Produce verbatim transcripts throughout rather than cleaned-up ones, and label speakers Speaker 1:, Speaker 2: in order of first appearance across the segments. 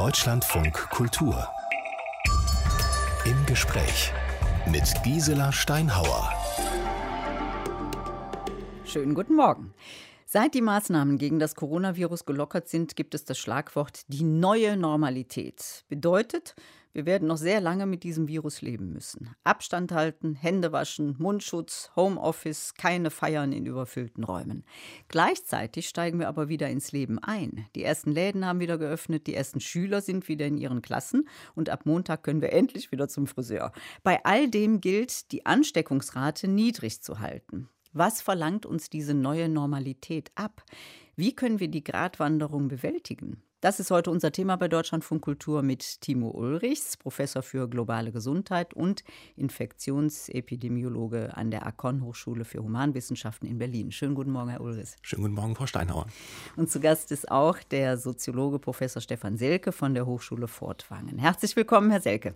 Speaker 1: Deutschlandfunk Kultur. Im Gespräch mit Gisela Steinhauer.
Speaker 2: Schönen guten Morgen. Seit die Maßnahmen gegen das Coronavirus gelockert sind, gibt es das Schlagwort die neue Normalität. Bedeutet, wir werden noch sehr lange mit diesem Virus leben müssen. Abstand halten, Hände waschen, Mundschutz, Homeoffice, keine Feiern in überfüllten Räumen. Gleichzeitig steigen wir aber wieder ins Leben ein. Die ersten Läden haben wieder geöffnet, die ersten Schüler sind wieder in ihren Klassen und ab Montag können wir endlich wieder zum Friseur. Bei all dem gilt, die Ansteckungsrate niedrig zu halten. Was verlangt uns diese neue Normalität ab? Wie können wir die Gratwanderung bewältigen? Das ist heute unser Thema bei Deutschlandfunk Kultur mit Timo Ulrichs, Professor für globale Gesundheit und Infektionsepidemiologe an der Akon-Hochschule für Humanwissenschaften in Berlin. Schönen guten Morgen, Herr Ulrichs.
Speaker 3: Schönen guten Morgen, Frau Steinhauer.
Speaker 2: Und zu Gast ist auch der Soziologe Professor Stefan Selke von der Hochschule Furtwangen. Herzlich willkommen, Herr Selke.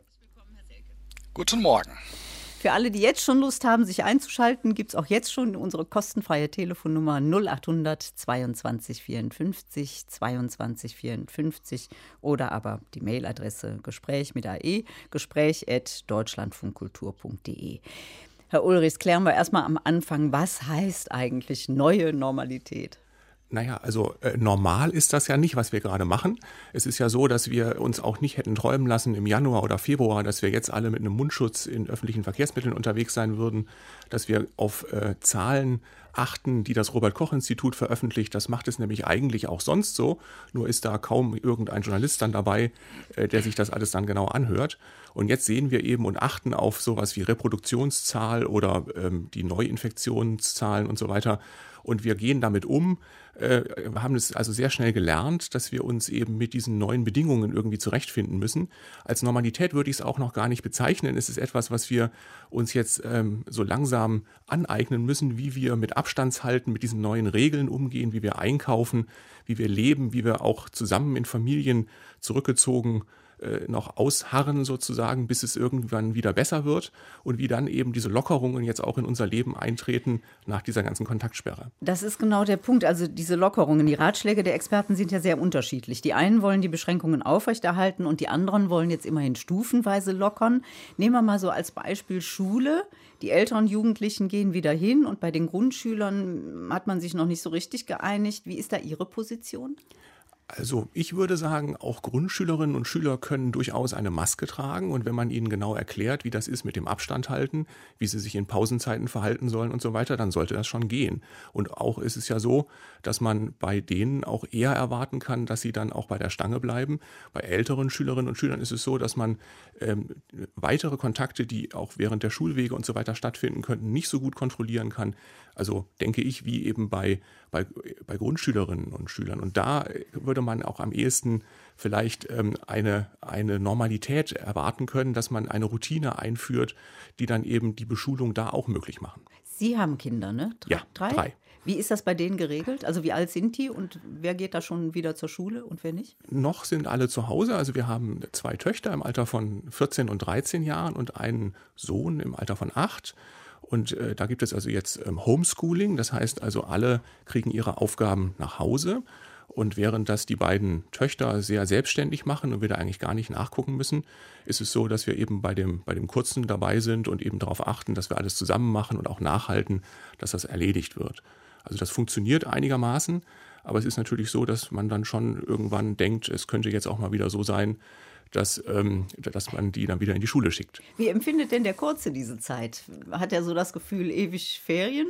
Speaker 4: Guten Morgen.
Speaker 2: Für alle, die jetzt schon Lust haben, sich einzuschalten, gibt es auch jetzt schon unsere kostenfreie Telefonnummer null acht hundert zweiundzwanzig vierundfünfzig zweiundzwanzig vierundfünfzig oder aber die Mailadresse Gespräch mit A E, gespräch at deutschlandfunkkultur punkt de. Herr Ulrichs, klären wir erstmal am Anfang, was heißt eigentlich neue Normalität?
Speaker 3: Naja, also äh, normal ist das ja nicht, was wir gerade machen. Es ist ja so, dass wir uns auch nicht hätten träumen lassen im Januar oder Februar, dass wir jetzt alle mit einem Mundschutz in öffentlichen Verkehrsmitteln unterwegs sein würden, dass wir auf äh, Zahlen achten, die das Robert-Koch-Institut veröffentlicht. Das macht es nämlich eigentlich auch sonst so, nur ist da kaum irgendein Journalist dann dabei, äh, der sich das alles dann genau anhört. Und jetzt sehen wir eben und achten auf sowas wie Reproduktionszahl oder ähm, die Neuinfektionszahlen und so weiter. Und wir gehen damit um, äh, haben es also sehr schnell gelernt, dass wir uns eben mit diesen neuen Bedingungen irgendwie zurechtfinden müssen. Als Normalität würde ich es auch noch gar nicht bezeichnen. Es ist etwas, was wir uns jetzt ähm, so langsam aneignen müssen, wie wir mit Abstandshalten, mit diesen neuen Regeln umgehen, wie wir einkaufen, wie wir leben, wie wir auch zusammen in Familien zurückgezogen noch ausharren sozusagen, bis es irgendwann wieder besser wird und wie dann eben diese Lockerungen jetzt auch in unser Leben eintreten nach dieser ganzen Kontaktsperre.
Speaker 2: Das ist genau der Punkt. Also diese Lockerungen, die Ratschläge der Experten sind ja sehr unterschiedlich. Die einen wollen die Beschränkungen aufrechterhalten und die anderen wollen jetzt immerhin stufenweise lockern. Nehmen wir mal so als Beispiel Schule. Die älteren Jugendlichen gehen wieder hin und bei den Grundschülern hat man sich noch nicht so richtig geeinigt. Wie ist da Ihre Position?
Speaker 3: Also ich würde sagen, auch Grundschülerinnen und Schüler können durchaus eine Maske tragen und wenn man ihnen genau erklärt, wie das ist mit dem Abstand halten, wie sie sich in Pausenzeiten verhalten sollen und so weiter, dann sollte das schon gehen. Und auch ist es ja so, dass man bei denen auch eher erwarten kann, dass sie dann auch bei der Stange bleiben. Bei älteren Schülerinnen und Schülern ist es so, dass man ähm, weitere Kontakte, die auch während der Schulwege und so weiter stattfinden könnten, nicht so gut kontrollieren kann. Also denke ich, wie eben bei, bei, bei Grundschülerinnen und Schülern. Und da würde man auch am ehesten vielleicht ähm, eine, eine Normalität erwarten können, dass man eine Routine einführt, die dann eben die Beschulung da auch möglich machen.
Speaker 2: Sie haben Kinder, ne? Drei,
Speaker 3: ja, drei. drei.
Speaker 2: Wie ist das bei denen geregelt? Also wie alt sind die und wer geht da schon wieder zur Schule und wer nicht?
Speaker 3: Noch sind alle zu Hause. Also wir haben zwei Töchter im Alter von vierzehn und dreizehn Jahren und einen Sohn im Alter von acht. Und äh, da gibt es also jetzt ähm, Homeschooling, das heißt also alle kriegen ihre Aufgaben nach Hause und während das die beiden Töchter sehr selbstständig machen und wir da eigentlich gar nicht nachgucken müssen, ist es so, dass wir eben bei dem, bei dem Kurzen dabei sind und eben darauf achten, dass wir alles zusammen machen und auch nachhalten, dass das erledigt wird. Also das funktioniert einigermaßen, aber es ist natürlich so, dass man dann schon irgendwann denkt, es könnte jetzt auch mal wieder so sein, Dass, ähm, dass man die dann wieder in die Schule schickt.
Speaker 2: Wie empfindet denn der Kurze diese Zeit? Hat er so das Gefühl, ewig Ferien?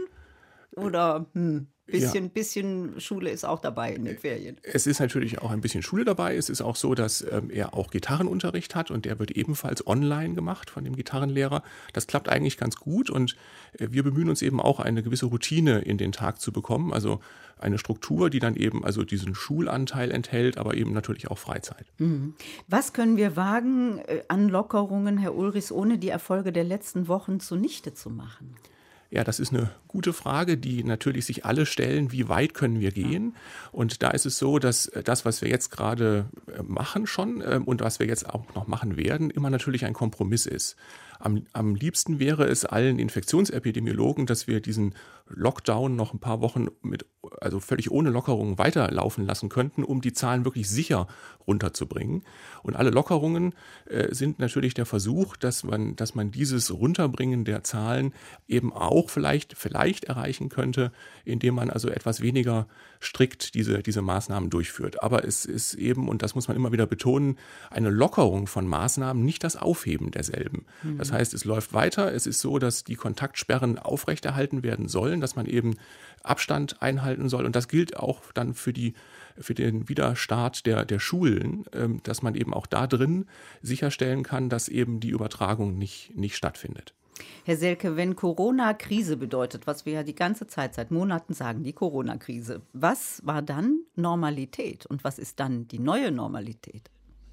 Speaker 2: Oder hm, bisschen, ja. bisschen Schule ist auch dabei in den Ferien?
Speaker 3: Es ist natürlich auch ein bisschen Schule dabei. Es ist auch so, dass ähm, er auch Gitarrenunterricht hat und der wird ebenfalls online gemacht von dem Gitarrenlehrer. Das klappt eigentlich ganz gut und äh, wir bemühen uns eben auch, eine gewisse Routine in den Tag zu bekommen. Also eine Struktur, die dann eben also diesen Schulanteil enthält, aber eben natürlich auch Freizeit.
Speaker 2: Mhm. Was können wir wagen äh, an Lockerungen, Herr Ulrichs, ohne die Erfolge der letzten Wochen zunichte zu machen?
Speaker 3: Ja, das ist eine gute Frage, die natürlich sich alle stellen, wie weit können wir gehen? Und da ist es so, dass das, was wir jetzt gerade machen schon äh, und was wir jetzt auch noch machen werden, immer natürlich ein Kompromiss ist. Am, am liebsten wäre es allen Infektionsepidemiologen, dass wir diesen Lockdown noch ein paar Wochen mit, also völlig ohne Lockerungen weiterlaufen lassen könnten, um die Zahlen wirklich sicher runterzubringen. Und alle Lockerungen äh, sind natürlich der Versuch, dass man, dass man dieses Runterbringen der Zahlen eben auch vielleicht, vielleicht erreichen könnte, indem man also etwas weniger strikt diese, diese Maßnahmen durchführt. Aber es ist eben, und das muss man immer wieder betonen, eine Lockerung von Maßnahmen, nicht das Aufheben derselben. Mhm. Das heißt, es läuft weiter. Es ist so, dass die Kontaktsperren aufrechterhalten werden sollen, dass man eben Abstand einhalten soll. Und das gilt auch dann für die, für den Wiederstart der, der Schulen, ähm, dass man eben auch da drin sicherstellen kann, dass eben die Übertragung nicht, nicht stattfindet.
Speaker 2: Herr Selke, wenn Corona-Krise bedeutet, was wir ja die ganze Zeit seit Monaten sagen, die Corona-Krise, was war dann Normalität und was ist dann die neue Normalität?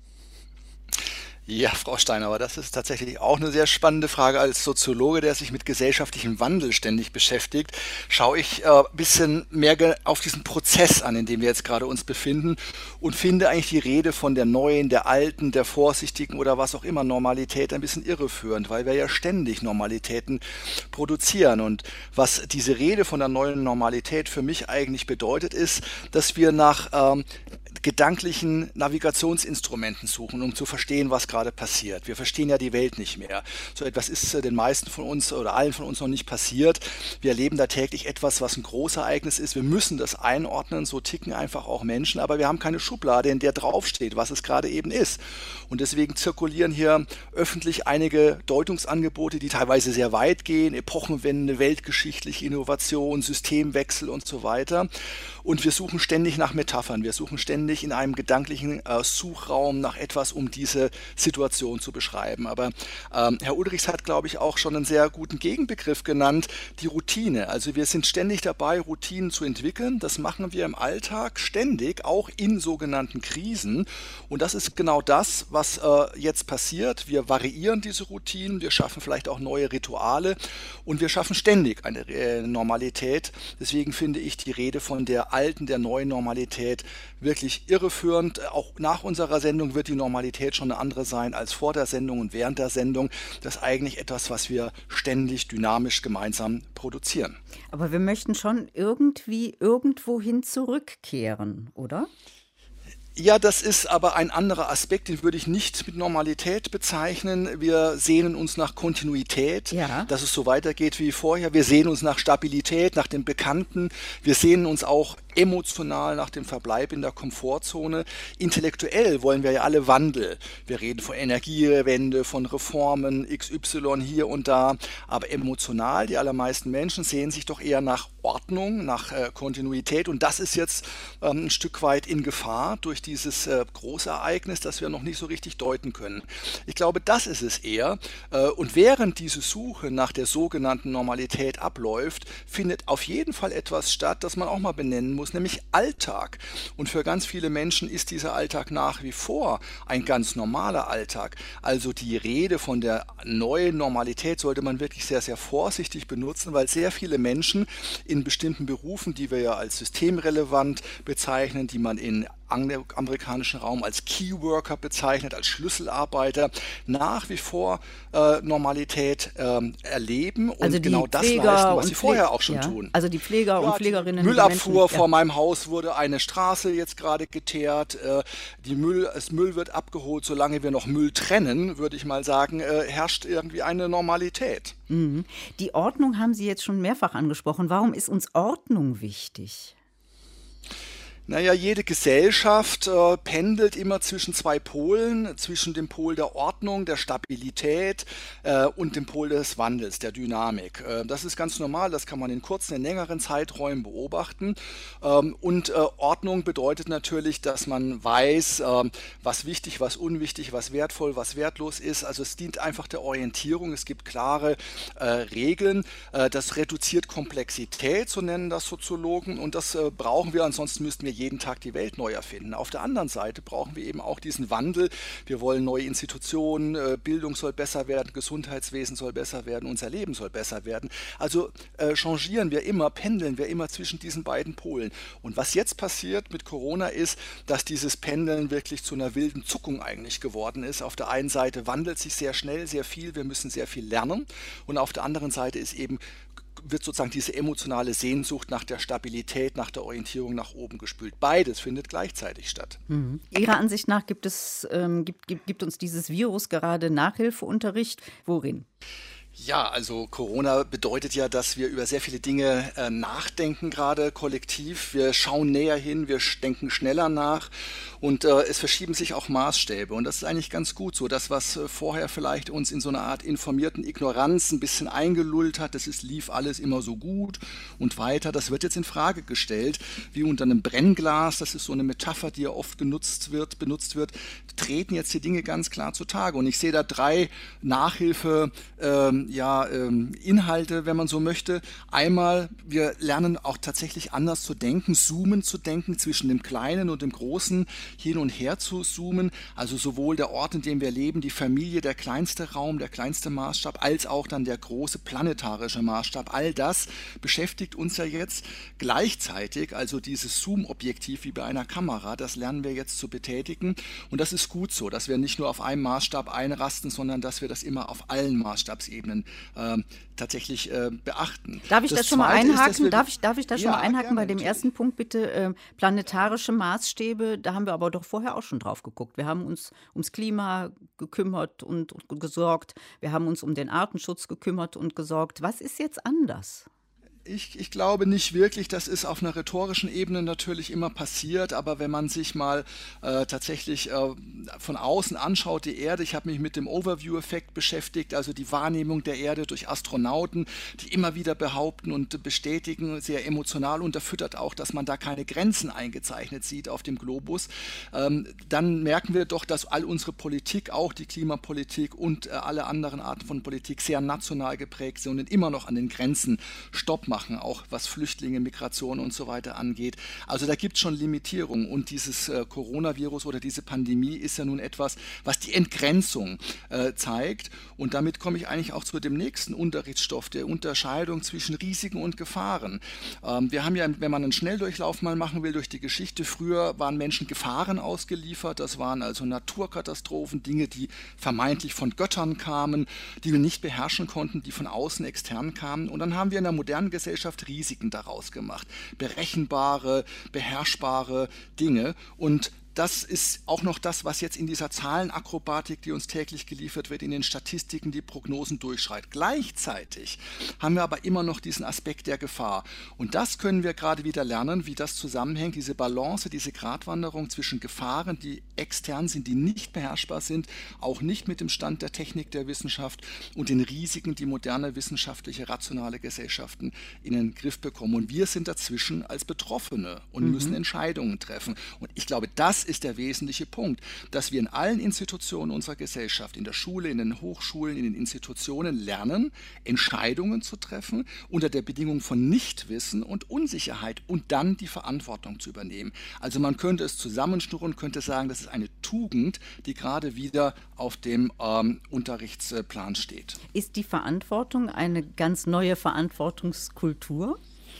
Speaker 4: Ja, Frau Steinhauer, das ist tatsächlich auch eine sehr spannende Frage. Als Soziologe, der sich mit gesellschaftlichem Wandel ständig beschäftigt, schaue ich ein äh, bisschen mehr ge- auf diesen Prozess an, in dem wir jetzt gerade uns befinden und finde eigentlich die Rede von der neuen, der alten, der vorsichtigen oder was auch immer Normalität ein bisschen irreführend, weil wir ja ständig Normalitäten produzieren. Und was diese Rede von der neuen Normalität für mich eigentlich bedeutet, ist, dass wir nach ähm, gedanklichen Navigationsinstrumenten suchen, um zu verstehen, was gerade passiert. Wir verstehen ja die Welt nicht mehr. So etwas ist äh, den meisten von uns oder allen von uns noch nicht passiert. Wir erleben da täglich etwas, was ein Großereignis ist. Wir müssen das einordnen, so ticken einfach auch Menschen, aber wir haben keine Schublade, in der draufsteht, was es gerade eben ist. Und deswegen zirkulieren hier öffentlich einige Deutungsangebote, die teilweise sehr weit gehen, Epochenwende, weltgeschichtliche Innovation, Systemwechsel und so weiter. Und wir suchen ständig nach Metaphern, wir suchen ständig in einem gedanklichen äh, Suchraum nach etwas, um diese Situation zu beschreiben. Aber ähm, Herr Ulrichs hat, glaube ich, auch schon einen sehr guten Gegenbegriff genannt, die Routine. Also wir sind ständig dabei, Routinen zu entwickeln. Das machen wir im Alltag ständig, auch in sogenannten Krisen. Und das ist genau das, was äh, jetzt passiert. Wir variieren diese Routinen, wir schaffen vielleicht auch neue Rituale und wir schaffen ständig eine äh, Normalität. Deswegen finde ich die Rede von der alten, der neuen Normalität wirklich irreführend. Auch nach unserer Sendung wird die Normalität schon eine andere sein als vor der Sendung und während der Sendung. Das ist eigentlich etwas, was wir ständig dynamisch gemeinsam produzieren.
Speaker 2: Aber wir möchten schon irgendwie irgendwohin zurückkehren, oder?
Speaker 4: Ja, das ist aber ein anderer Aspekt, den würde ich nicht mit Normalität bezeichnen. Wir sehnen uns nach Kontinuität,
Speaker 2: ja.
Speaker 4: dass es so weitergeht wie vorher. Wir sehnen uns nach Stabilität, nach dem Bekannten. Wir sehnen uns auch emotional nach dem Verbleib in der Komfortzone. Intellektuell wollen wir ja alle Wandel. Wir reden von Energiewende, von Reformen, X Y hier und da. Aber emotional, die allermeisten Menschen sehen sich doch eher nach Ordnung, nach äh, Kontinuität. Und das ist jetzt ähm, ein Stück weit in Gefahr durch dieses äh, Großereignis, das wir noch nicht so richtig deuten können. Ich glaube, das ist es eher. Äh, und während diese Suche nach der sogenannten Normalität abläuft, findet auf jeden Fall etwas statt, das man auch mal benennen muss, nämlich Alltag. Und für ganz viele Menschen ist dieser Alltag nach wie vor ein ganz normaler Alltag. Also die Rede von der neuen Normalität sollte man wirklich sehr, sehr vorsichtig benutzen, weil sehr viele Menschen in bestimmten Berufen, die wir ja als systemrelevant bezeichnen, die man in amerikanischen Raum als Keyworker bezeichnet, als Schlüsselarbeiter, nach wie vor äh, Normalität ähm, erleben und
Speaker 2: also
Speaker 4: genau das
Speaker 2: Pfleger
Speaker 4: leisten, was sie
Speaker 2: Pfle-
Speaker 4: vorher auch schon
Speaker 2: ja.
Speaker 4: tun.
Speaker 2: Also die Pfleger
Speaker 4: ja,
Speaker 2: und Pflegerinnen.
Speaker 4: Die Müllabfuhr
Speaker 2: Menschen,
Speaker 4: vor
Speaker 2: ja.
Speaker 4: meinem Haus wurde eine Straße jetzt gerade geteert. Äh, die Müll, das Müll wird abgeholt, solange wir noch Müll trennen, würde ich mal sagen, äh, herrscht irgendwie eine Normalität.
Speaker 2: Mhm. Die Ordnung haben Sie jetzt schon mehrfach angesprochen. Warum ist uns Ordnung wichtig?
Speaker 4: Naja, jede Gesellschaft äh, pendelt immer zwischen zwei Polen, zwischen dem Pol der Ordnung, der Stabilität äh, und dem Pol des Wandels, der Dynamik. Äh, das ist ganz normal, das kann man in kurzen, in längeren Zeiträumen beobachten. Ähm, und äh, Ordnung bedeutet natürlich, dass man weiß, äh, was wichtig, was unwichtig, was wertvoll, was wertlos ist. Also es dient einfach der Orientierung, es gibt klare äh, Regeln. Äh, das reduziert Komplexität, so nennen das Soziologen, und das äh, brauchen wir, ansonsten müssten wir jeden Tag die Welt neu erfinden. Auf der anderen Seite brauchen wir eben auch diesen Wandel. Wir wollen neue Institutionen, äh, Bildung soll besser werden, Gesundheitswesen soll besser werden, unser Leben soll besser werden. Also äh, changieren wir immer, pendeln wir immer zwischen diesen beiden Polen. Und was jetzt passiert mit Corona ist, dass dieses Pendeln wirklich zu einer wilden Zuckung eigentlich geworden ist. Auf der einen Seite wandelt sich sehr schnell, sehr viel, wir müssen sehr viel lernen. Und auf der anderen Seite ist eben wird sozusagen diese emotionale Sehnsucht nach der Stabilität, nach der Orientierung nach oben gespült. Beides findet gleichzeitig statt.
Speaker 2: Mhm. Ihrer Ansicht nach gibt es, ähm, gibt, gibt, gibt uns dieses Virus gerade Nachhilfeunterricht? Worin?
Speaker 4: Ja, also Corona bedeutet ja, dass wir über sehr viele Dinge äh, nachdenken, gerade kollektiv. Wir schauen näher hin, wir denken schneller nach und äh, es verschieben sich auch Maßstäbe. Und das ist eigentlich ganz gut so. Das, was äh, vorher vielleicht uns in so einer Art informierten Ignoranz ein bisschen eingelullt hat, das ist, lief alles immer so gut und weiter, das wird jetzt in Frage gestellt, wie unter einem Brennglas. Das ist so eine Metapher, die ja oft genutzt wird, benutzt wird, treten jetzt die Dinge ganz klar zutage. Und ich sehe da drei Nachhilfe ähm, ja, ähm, Inhalte, wenn man so möchte. Einmal, wir lernen auch tatsächlich anders zu denken, zoomen zu denken, zwischen dem Kleinen und dem Großen hin und her zu zoomen. Also sowohl der Ort, in dem wir leben, die Familie, der kleinste Raum, der kleinste Maßstab, als auch dann der große planetarische Maßstab. All das beschäftigt uns ja jetzt gleichzeitig, also dieses Zoom-Objektiv wie bei einer Kamera, das lernen wir jetzt zu betätigen. Und das ist gut so, dass wir nicht nur auf einem Maßstab einrasten, sondern dass wir das immer auf allen Maßstabsebenen äh, tatsächlich äh, beachten.
Speaker 2: Darf ich das, das schon mal einhaken? Ist, darf ich, darf ich das
Speaker 4: ja,
Speaker 2: schon mal einhaken
Speaker 4: gerne,
Speaker 2: bei dem
Speaker 4: natürlich.
Speaker 2: ersten Punkt bitte? Äh, planetarische Maßstäbe, da haben wir aber doch vorher auch schon drauf geguckt. Wir haben uns ums Klima gekümmert und, und gesorgt. Wir haben uns um den Artenschutz gekümmert und gesorgt. Was ist jetzt anders?
Speaker 4: Ich, ich glaube nicht wirklich, das ist auf einer rhetorischen Ebene natürlich immer passiert, aber wenn man sich mal äh, tatsächlich äh, von außen anschaut, die Erde, ich habe mich mit dem Overview-Effekt beschäftigt, also die Wahrnehmung der Erde durch Astronauten, die immer wieder behaupten und bestätigen, sehr emotional unterfüttert auch, dass man da keine Grenzen eingezeichnet sieht auf dem Globus, ähm, dann merken wir doch, dass all unsere Politik, auch die Klimapolitik und äh, alle anderen Arten von Politik sehr national geprägt sind und immer noch an den Grenzen Stopp machen. machen, auch was Flüchtlinge, Migration und so weiter angeht. Also da gibt es schon Limitierungen und dieses äh, Coronavirus oder diese Pandemie ist ja nun etwas, was die Entgrenzung äh, zeigt und damit komme ich eigentlich auch zu dem nächsten Unterrichtsstoff, der Unterscheidung zwischen Risiken und Gefahren. Ähm, wir haben ja, wenn man einen Schnelldurchlauf mal machen will durch die Geschichte, früher waren Menschen Gefahren ausgeliefert, das waren also Naturkatastrophen, Dinge, die vermeintlich von Göttern kamen, die wir nicht beherrschen konnten, die von außen extern kamen und dann haben wir in der modernen Gesellschaft Risiken daraus gemacht. Berechenbare, beherrschbare Dinge und das ist auch noch das, was jetzt in dieser Zahlenakrobatik, die uns täglich geliefert wird, in den Statistiken die Prognosen durchschreit. Gleichzeitig haben wir aber immer noch diesen Aspekt der Gefahr. Und das können wir gerade wieder lernen, wie das zusammenhängt, diese Balance, diese Gratwanderung zwischen Gefahren, die extern sind, die nicht beherrschbar sind, auch nicht mit dem Stand der Technik der Wissenschaft und den Risiken, die moderne wissenschaftliche, rationale Gesellschaften in den Griff bekommen. Und wir sind dazwischen als Betroffene und mhm. müssen Entscheidungen treffen. Und ich glaube, das ist der wesentliche Punkt, dass wir in allen Institutionen unserer Gesellschaft, in der Schule, in den Hochschulen, in den Institutionen lernen, Entscheidungen zu treffen unter der Bedingung von Nichtwissen und Unsicherheit und dann die Verantwortung zu übernehmen. Also man könnte es zusammenschnurren, könnte sagen, das ist eine Tugend, die gerade wieder auf dem ähm, Unterrichtsplan steht.
Speaker 2: Ist die Verantwortung eine ganz neue Verantwortungskultur?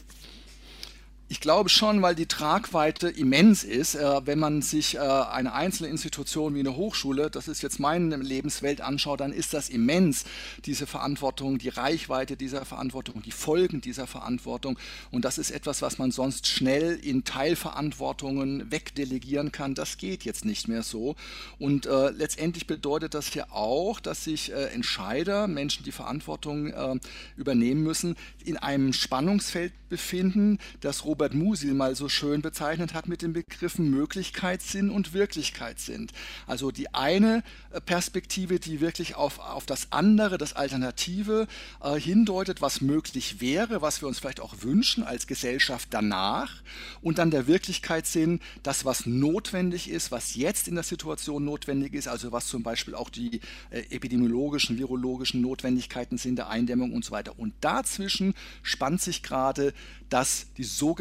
Speaker 4: Ich glaube schon, weil die Tragweite immens ist, äh, wenn man sich äh, eine einzelne Institution wie eine Hochschule, das ist jetzt meine Lebenswelt, anschaut, dann ist das immens, diese Verantwortung, die Reichweite dieser Verantwortung, die Folgen dieser Verantwortung. Und das ist etwas, was man sonst schnell in Teilverantwortungen wegdelegieren kann. Das geht jetzt nicht mehr so. Und äh, letztendlich bedeutet das ja auch, dass sich äh, Entscheider, Menschen, die Verantwortung äh, übernehmen müssen, in einem Spannungsfeld befinden, das Robert Musil mal so schön bezeichnet hat mit den Begriffen Möglichkeitssinn und Wirklichkeitssinn. Also die eine Perspektive, die wirklich auf, auf das andere, das Alternative äh, hindeutet, was möglich wäre, was wir uns vielleicht auch wünschen als Gesellschaft danach und dann der Wirklichkeitssinn, das, was notwendig ist, was jetzt in der Situation notwendig ist, also was zum Beispiel auch die äh, epidemiologischen, virologischen Notwendigkeiten sind der Eindämmung und so weiter. Und dazwischen spannt sich gerade das, die sogenannte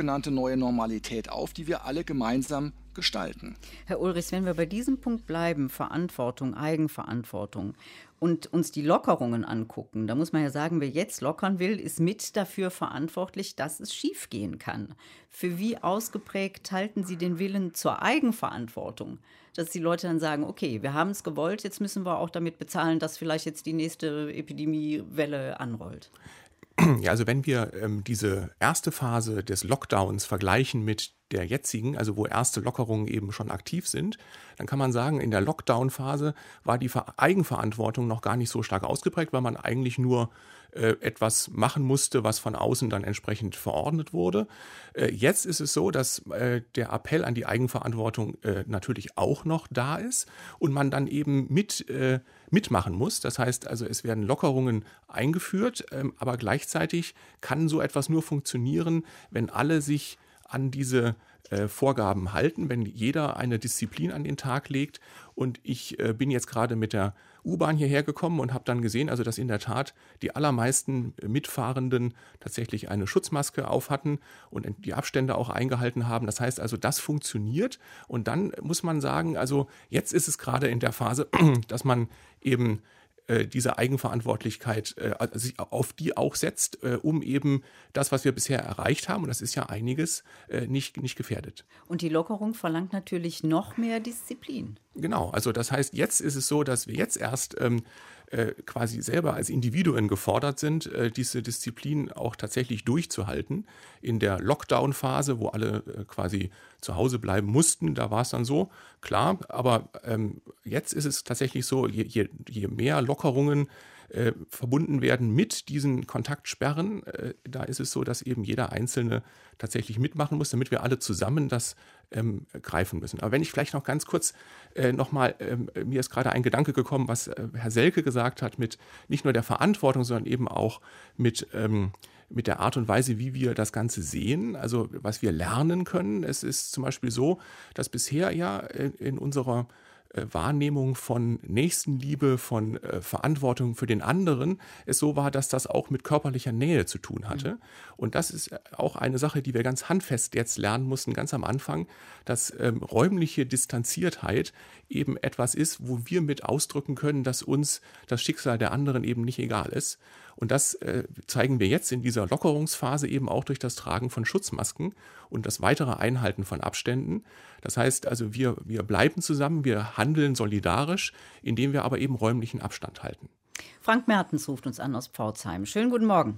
Speaker 4: sogenannte neue Normalität auf, die wir alle gemeinsam gestalten.
Speaker 2: Herr Ulrichs, wenn wir bei diesem Punkt bleiben, Verantwortung, Eigenverantwortung und uns die Lockerungen angucken, da muss man ja sagen, wer jetzt lockern will, ist mit dafür verantwortlich, dass es schiefgehen kann. Für wie ausgeprägt halten Sie den Willen zur Eigenverantwortung? Dass die Leute dann sagen, okay, wir haben es gewollt, jetzt müssen wir auch damit bezahlen, dass vielleicht jetzt die nächste Epidemiewelle anrollt.
Speaker 3: Ja, also wenn wir ähm, diese erste Phase des Lockdowns vergleichen mit der jetzigen, also wo erste Lockerungen eben schon aktiv sind, dann kann man sagen, in der Lockdown-Phase war die Ver- Eigenverantwortung noch gar nicht so stark ausgeprägt, weil man eigentlich nur äh, etwas machen musste, was von außen dann entsprechend verordnet wurde. Äh, jetzt ist es so, dass äh, der Appell an die Eigenverantwortung äh, natürlich auch noch da ist und man dann eben mit äh, mitmachen muss. Das heißt also, es werden Lockerungen eingeführt, ähm, aber gleichzeitig kann so etwas nur funktionieren, wenn alle sich an diese äh, Vorgaben halten, wenn jeder eine Disziplin an den Tag legt. Und ich äh, bin jetzt gerade mit der U-Bahn hierher gekommen und habe dann gesehen, also dass in der Tat die allermeisten Mitfahrenden tatsächlich eine Schutzmaske auf hatten und die Abstände auch eingehalten haben. Das heißt also, das funktioniert. Und dann muss man sagen, also jetzt ist es gerade in der Phase, dass man eben diese Eigenverantwortlichkeit, also sich auf die auch setzt, um eben das, was wir bisher erreicht haben, und das ist ja einiges, nicht, nicht gefährdet.
Speaker 2: Und die Lockerung verlangt natürlich noch mehr Disziplin.
Speaker 3: Genau, also das heißt, jetzt ist es so, dass wir jetzt erst ähm, äh, quasi selber als Individuen gefordert sind, äh, diese Disziplin auch tatsächlich durchzuhalten. In der Lockdown-Phase, wo alle äh, quasi zu Hause bleiben mussten, da war es dann so, klar, aber ähm, jetzt ist es tatsächlich so, je, je, je mehr Lockerungen äh, verbunden werden mit diesen Kontaktsperren, äh, da ist es so, dass eben jeder Einzelne tatsächlich mitmachen muss, damit wir alle zusammen das ähm, greifen müssen. Aber wenn ich vielleicht noch ganz kurz äh, nochmal, ähm, mir ist gerade ein Gedanke gekommen, was äh, Herr Selke gesagt hat, mit nicht nur der Verantwortung, sondern eben auch mit ähm, mit der Art und Weise, wie wir das Ganze sehen, also was wir lernen können. Es ist zum Beispiel so, dass bisher ja in unserer Wahrnehmung von Nächstenliebe, von äh, Verantwortung für den anderen, es so war, dass das auch mit körperlicher Nähe zu tun hatte. Mhm. Und das ist auch eine Sache, die wir ganz handfest jetzt lernen mussten, ganz am Anfang, dass ähm, räumliche Distanziertheit eben etwas ist, wo wir mit ausdrücken können, dass uns das Schicksal der anderen eben nicht egal ist. Und das äh, zeigen wir jetzt in dieser Lockerungsphase eben auch durch das Tragen von Schutzmasken und das weitere Einhalten von Abständen. Das heißt also, wir, wir bleiben zusammen, wir handeln solidarisch, indem wir aber eben räumlichen Abstand halten.
Speaker 2: Frank Mertens ruft uns an aus Pforzheim. Schönen guten Morgen.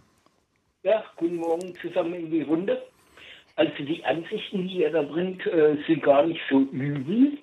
Speaker 5: Ja, guten Morgen zusammen in die Runde. Also die Ansichten, die ihr da bringt, äh, sind gar nicht so übel.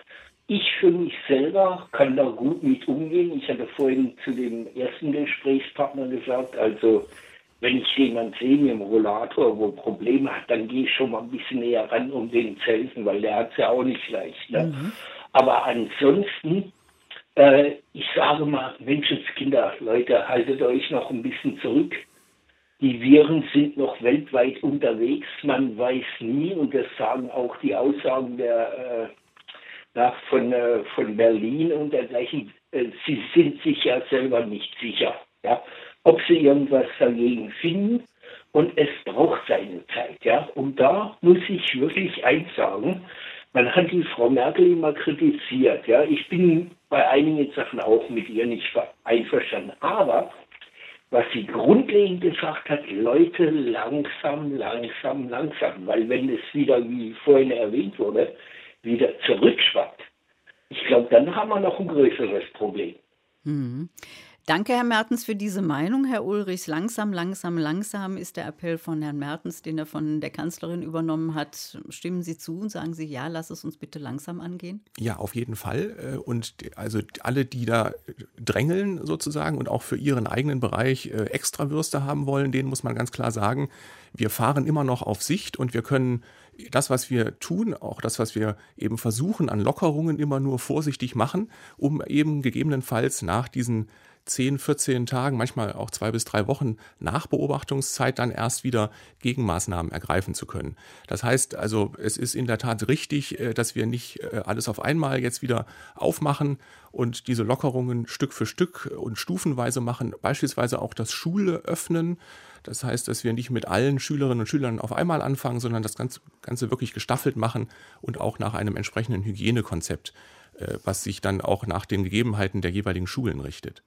Speaker 5: Ich für mich selber kann da gut mit umgehen. Ich hatte vorhin zu dem ersten Gesprächspartner gesagt, also wenn ich jemanden sehe mit dem Rollator, wo Probleme hat, dann gehe ich schon mal ein bisschen näher ran, um denen zu helfen, weil der hat es ja auch nicht leicht. Ne? Mhm. Aber ansonsten, äh, ich sage mal, Menschenskinder, Leute, haltet euch noch ein bisschen zurück. Die Viren sind noch weltweit unterwegs. Man weiß nie, und das sagen auch die Aussagen der äh, nach, von, äh, von Berlin und dergleichen, äh, sie sind sich ja selber nicht sicher, ja, ob sie irgendwas dagegen finden, und es braucht seine Zeit. Ja. Und da muss ich wirklich eins sagen, man hat die Frau Merkel immer kritisiert. Ja. Ich bin bei einigen Sachen auch mit ihr nicht einverstanden, aber was sie grundlegend gesagt hat, Leute, langsam, langsam, langsam, weil wenn es wieder, wie vorhin erwähnt wurde, wieder zurückschwappt, ich glaube, dann haben wir noch ein größeres Problem.
Speaker 2: Mhm. Danke, Herr Mertens, für diese Meinung. Herr Ulrichs, langsam, langsam, langsam ist der Appell von Herrn Mertens, den er von der Kanzlerin übernommen hat. Stimmen Sie zu und sagen Sie, ja, lass es uns bitte langsam angehen?
Speaker 3: Ja, auf jeden Fall. Und also alle, die da drängeln sozusagen und auch für ihren eigenen Bereich Extrawürste haben wollen, denen muss man ganz klar sagen, wir fahren immer noch auf Sicht und wir können das, was wir tun, auch das, was wir eben versuchen an Lockerungen, immer nur vorsichtig machen, um eben gegebenenfalls nach diesen zehn, vierzehn Tagen, manchmal auch zwei bis drei Wochen Nachbeobachtungszeit dann erst wieder Gegenmaßnahmen ergreifen zu können. Das heißt also, es ist in der Tat richtig, dass wir nicht alles auf einmal jetzt wieder aufmachen und diese Lockerungen Stück für Stück und stufenweise machen, beispielsweise auch das Schule öffnen. Das heißt, dass wir nicht mit allen Schülerinnen und Schülern auf einmal anfangen, sondern das Ganze, Ganze wirklich gestaffelt machen und auch nach einem entsprechenden Hygienekonzept, äh, was sich dann auch nach den Gegebenheiten der jeweiligen Schulen richtet.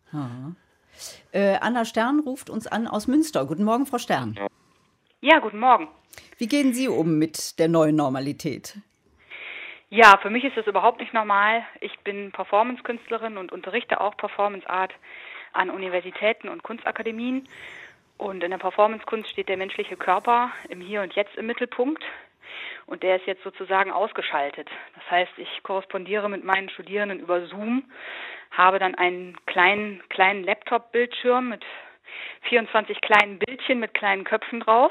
Speaker 2: Äh, Anna Stern ruft uns an aus Münster. Guten Morgen, Frau Stern.
Speaker 6: Ja, guten Morgen.
Speaker 2: Wie gehen Sie um mit der neuen Normalität?
Speaker 6: Ja, für mich ist das überhaupt nicht normal. Ich bin Performance-Künstlerin und unterrichte auch Performance Art an Universitäten und Kunstakademien. Und in der Performance-Kunst steht der menschliche Körper im Hier und Jetzt im Mittelpunkt. Und der ist jetzt sozusagen ausgeschaltet. Das heißt, ich korrespondiere mit meinen Studierenden über Zoom, habe dann einen kleinen, kleinen Laptop-Bildschirm mit vierundzwanzig kleinen Bildchen mit kleinen Köpfen drauf.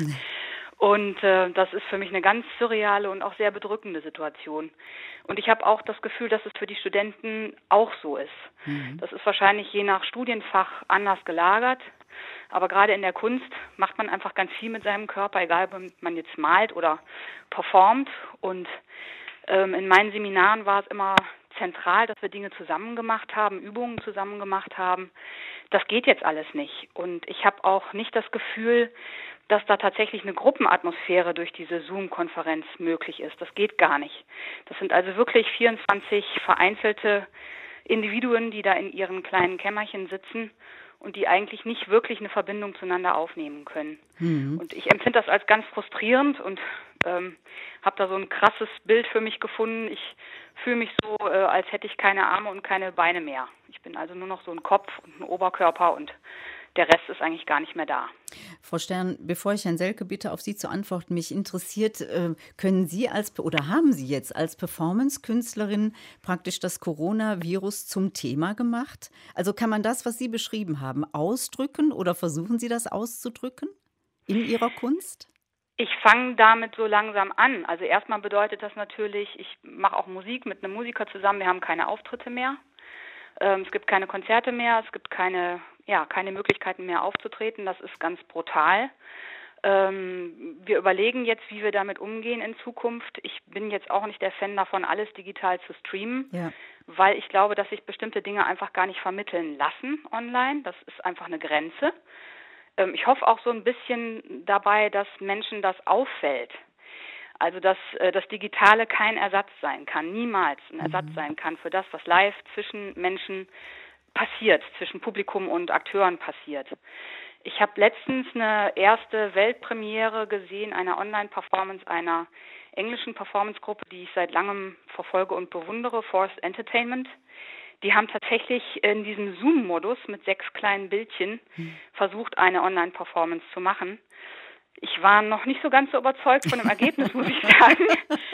Speaker 6: Und äh, das ist für mich eine ganz surreale und auch sehr bedrückende Situation. Und ich habe auch das Gefühl, dass es für die Studenten auch so ist. Mhm. Das ist wahrscheinlich je nach Studienfach anders gelagert. Aber gerade in der Kunst macht man einfach ganz viel mit seinem Körper, egal ob man jetzt malt oder performt. Und ähm, in meinen Seminaren war es immer zentral, dass wir Dinge zusammen gemacht haben, Übungen zusammen gemacht haben. Das geht jetzt alles nicht. Und ich habe auch nicht das Gefühl, dass da tatsächlich eine Gruppenatmosphäre durch diese Zoom-Konferenz möglich ist. Das geht gar nicht. Das sind also wirklich vierundzwanzig vereinzelte Individuen, die da in ihren kleinen Kämmerchen sitzen und die eigentlich nicht wirklich eine Verbindung zueinander aufnehmen können. Mhm. Und ich empfinde das als ganz frustrierend und ähm, habe da so ein krasses Bild für mich gefunden. Ich fühle mich so, äh, als hätte ich keine Arme und keine Beine mehr. Ich bin also nur noch so ein Kopf und ein Oberkörper und der Rest ist eigentlich gar nicht mehr da.
Speaker 2: Frau Stern, bevor ich Herrn Selke bitte, auf Sie zu antworten, mich interessiert, äh, können Sie als oder haben Sie jetzt als Performance-Künstlerin praktisch das Coronavirus zum Thema gemacht? Also kann man das, was Sie beschrieben haben, ausdrücken oder versuchen Sie das auszudrücken in Ihrer Kunst?
Speaker 6: Ich fange damit so langsam an. Also erstmal bedeutet das natürlich, ich mache auch Musik mit einem Musiker zusammen, wir haben keine Auftritte mehr. Ähm, es gibt keine Konzerte mehr, es gibt keine, ja, keine Möglichkeiten mehr aufzutreten. Das ist ganz brutal. Ähm, wir überlegen jetzt, wie wir damit umgehen in Zukunft. Ich bin jetzt auch nicht der Fan davon, alles digital zu streamen, ja. weil ich glaube, dass sich bestimmte Dinge einfach gar nicht vermitteln lassen online. Das ist einfach eine Grenze. Ähm, ich hoffe auch so ein bisschen dabei, dass Menschen das auffällt. Also dass äh, das Digitale kein Ersatz sein kann, niemals ein Ersatz mhm. sein kann für das, was live zwischen Menschen passiert, zwischen Publikum und Akteuren passiert. Ich habe letztens eine erste Weltpremiere gesehen, einer Online-Performance einer englischen Performance-Gruppe, die ich seit langem verfolge und bewundere, Forced Entertainment. Die haben tatsächlich in diesem Zoom-Modus mit sechs kleinen Bildchen mhm. versucht, eine Online-Performance zu machen. Ich war noch nicht so ganz so überzeugt von dem Ergebnis, muss ich sagen.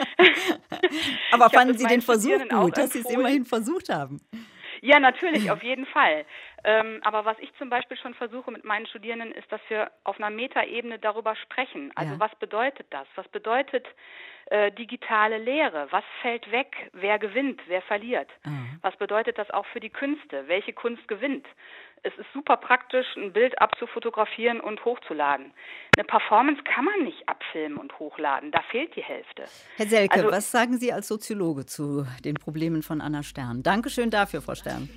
Speaker 2: Aber ich fanden Sie den Versuch gut, dass Sie es immerhin versucht haben?
Speaker 6: Ja, natürlich, auf jeden Fall. Ähm, aber was ich zum Beispiel schon versuche mit meinen Studierenden, ist, dass wir auf einer Metaebene darüber sprechen. Also ja. was bedeutet das? Was bedeutet äh, digitale Lehre? Was fällt weg? Wer gewinnt? Wer verliert? Mhm. Was bedeutet das auch für die Künste? Welche Kunst gewinnt? Es ist super praktisch, ein Bild abzufotografieren und hochzuladen. Eine Performance kann man nicht abfilmen und hochladen. Da fehlt die Hälfte.
Speaker 2: Herr Selke,
Speaker 6: also,
Speaker 2: was sagen Sie als Soziologe zu den Problemen von Anna Stern? Dankeschön dafür, Frau Stern.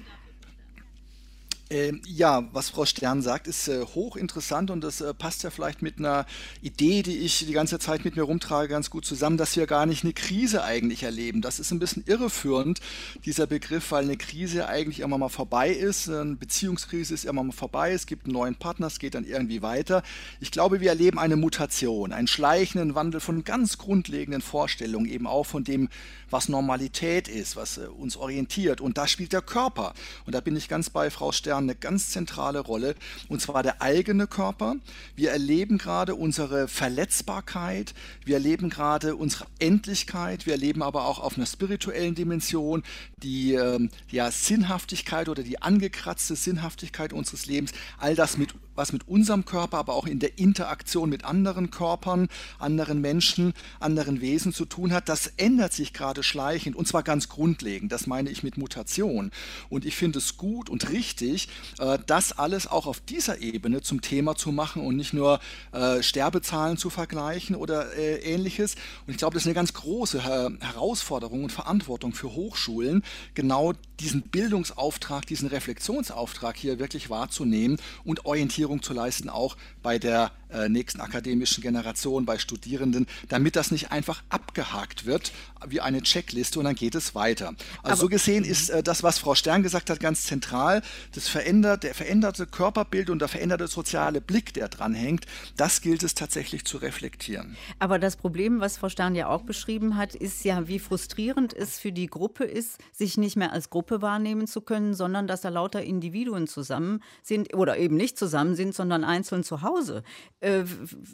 Speaker 4: Ähm, ja, was Frau Stern sagt, ist äh, hochinteressant und das äh, passt ja vielleicht mit einer Idee, die ich die ganze Zeit mit mir rumtrage, ganz gut zusammen, dass wir gar nicht eine Krise eigentlich erleben. Das ist ein bisschen irreführend, dieser Begriff, weil eine Krise eigentlich immer mal vorbei ist. Eine Beziehungskrise ist immer mal vorbei, es gibt einen neuen Partner, es geht dann irgendwie weiter. Ich glaube, wir erleben eine Mutation, einen schleichenden Wandel von ganz grundlegenden Vorstellungen, eben auch von dem, was Normalität ist, was äh, uns orientiert. Und da spielt der Körper. Und da bin ich ganz bei Frau Stern, eine ganz zentrale Rolle, und zwar der eigene Körper. Wir erleben gerade unsere Verletzbarkeit, wir erleben gerade unsere Endlichkeit, wir erleben aber auch auf einer spirituellen Dimension die ähm, ja, Sinnhaftigkeit oder die angekratzte Sinnhaftigkeit unseres Lebens, all das mit was mit unserem Körper, aber auch in der Interaktion mit anderen Körpern, anderen Menschen, anderen Wesen zu tun hat, das ändert sich gerade schleichend und zwar ganz grundlegend. Das meine ich mit Mutation. Und ich finde es gut und richtig, wichtig, äh, das alles auch auf dieser Ebene zum Thema zu machen und nicht nur äh, Sterbezahlen zu vergleichen oder äh, ähnliches. Und ich glaube, das ist eine ganz große Her- Herausforderung und Verantwortung für Hochschulen, genau diesen Bildungsauftrag, diesen Reflexionsauftrag hier wirklich wahrzunehmen und Orientierung zu leisten, auch bei der äh, nächsten akademischen Generation, bei Studierenden, damit das nicht einfach abgehakt wird wie eine Checkliste und dann geht es weiter. Also Aber, so gesehen ist äh, das, was Frau Stern gesagt hat, ganz zentral. Das verändert, der veränderte Körperbild und der veränderte soziale Blick, der dranhängt, das gilt es tatsächlich zu reflektieren.
Speaker 2: Aber das Problem, was Frau Stern ja auch beschrieben hat, ist ja, wie frustrierend es für die Gruppe ist, sich nicht mehr als Gruppe wahrnehmen zu können, sondern dass da lauter Individuen zusammen sind oder eben nicht zusammen sind, sondern einzeln zu Hause. Äh,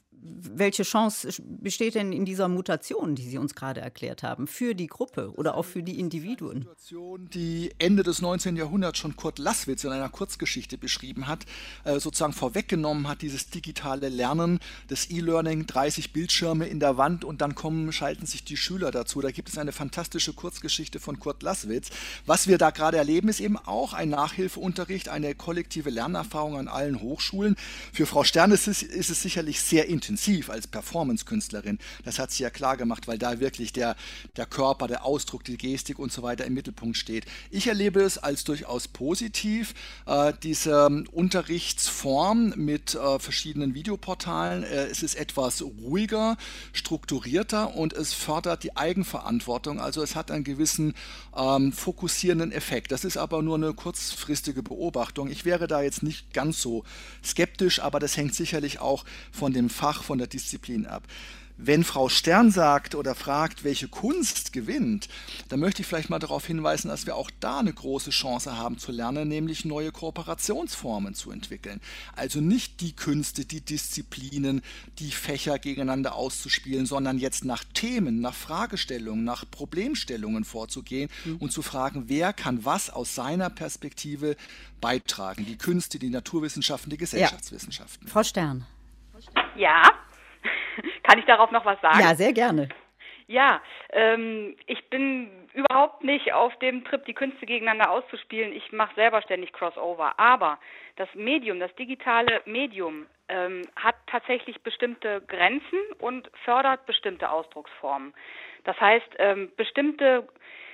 Speaker 2: welche Chance besteht denn in dieser Mutation, die Sie uns gerade erklärt haben, für die Gruppe oder auch für die Individuen?
Speaker 4: Das ist eine Situation, die Ende des neunzehnten Jahrhunderts schon Kurt Laßwitz in einer Kurzgeschichte beschrieben hat, äh, sozusagen vorweggenommen hat, dieses digitale Lernen, das E-Learning, dreißig Bildschirme in der Wand und dann kommen, schalten sich die Schüler dazu. Da gibt es eine fantastische Kurzgeschichte von Kurt Laßwitz. Was wir da gerade erleben, ist eben auch ein Nachhilfeunterricht, eine kollektive Lernerfahrung an allen Hochschulen. Für Frau Stern ist es, ist es sicherlich sehr intensiv als Performance-Künstlerin. Das hat sie ja klar gemacht, weil da wirklich der, der Körper, der Ausdruck, die Gestik und so weiter im Mittelpunkt steht. Ich erlebe es als durchaus positiv, äh, diese Unterrichtsform mit äh, verschiedenen Videoportalen. Äh, es ist etwas ruhiger, strukturierter und es fördert die Eigenverantwortung. Also es hat einen gewissen ähm, fokussierenden Effekt. Das ist aber nur eine kurzfristige Beobachtung. Ich wäre da jetzt nicht ganz so skeptisch, aber das hängt sicherlich auch von dem Fach, von der Disziplin ab. Wenn Frau Stern sagt oder fragt, welche Kunst gewinnt, dann möchte ich vielleicht mal darauf hinweisen, dass wir auch da eine große Chance haben zu lernen, nämlich neue Kooperationsformen zu entwickeln. Also nicht die Künste, die Disziplinen, die Fächer gegeneinander auszuspielen, sondern jetzt nach Themen, nach Fragestellungen, nach Problemstellungen vorzugehen mhm. und zu fragen, wer kann was aus seiner Perspektive beitragen. Die Künste, die Naturwissenschaften, die Gesellschaftswissenschaften.
Speaker 2: Ja. Frau Stern.
Speaker 6: Ja, kann ich darauf noch was sagen?
Speaker 2: Ja, sehr gerne.
Speaker 6: Ja, ähm, ich bin überhaupt nicht auf dem Trip, die Künste gegeneinander auszuspielen. Ich mache selber ständig Crossover. Aber das Medium, das digitale Medium ähm, hat tatsächlich bestimmte Grenzen und fördert bestimmte Ausdrucksformen. Das heißt, ähm, bestimmte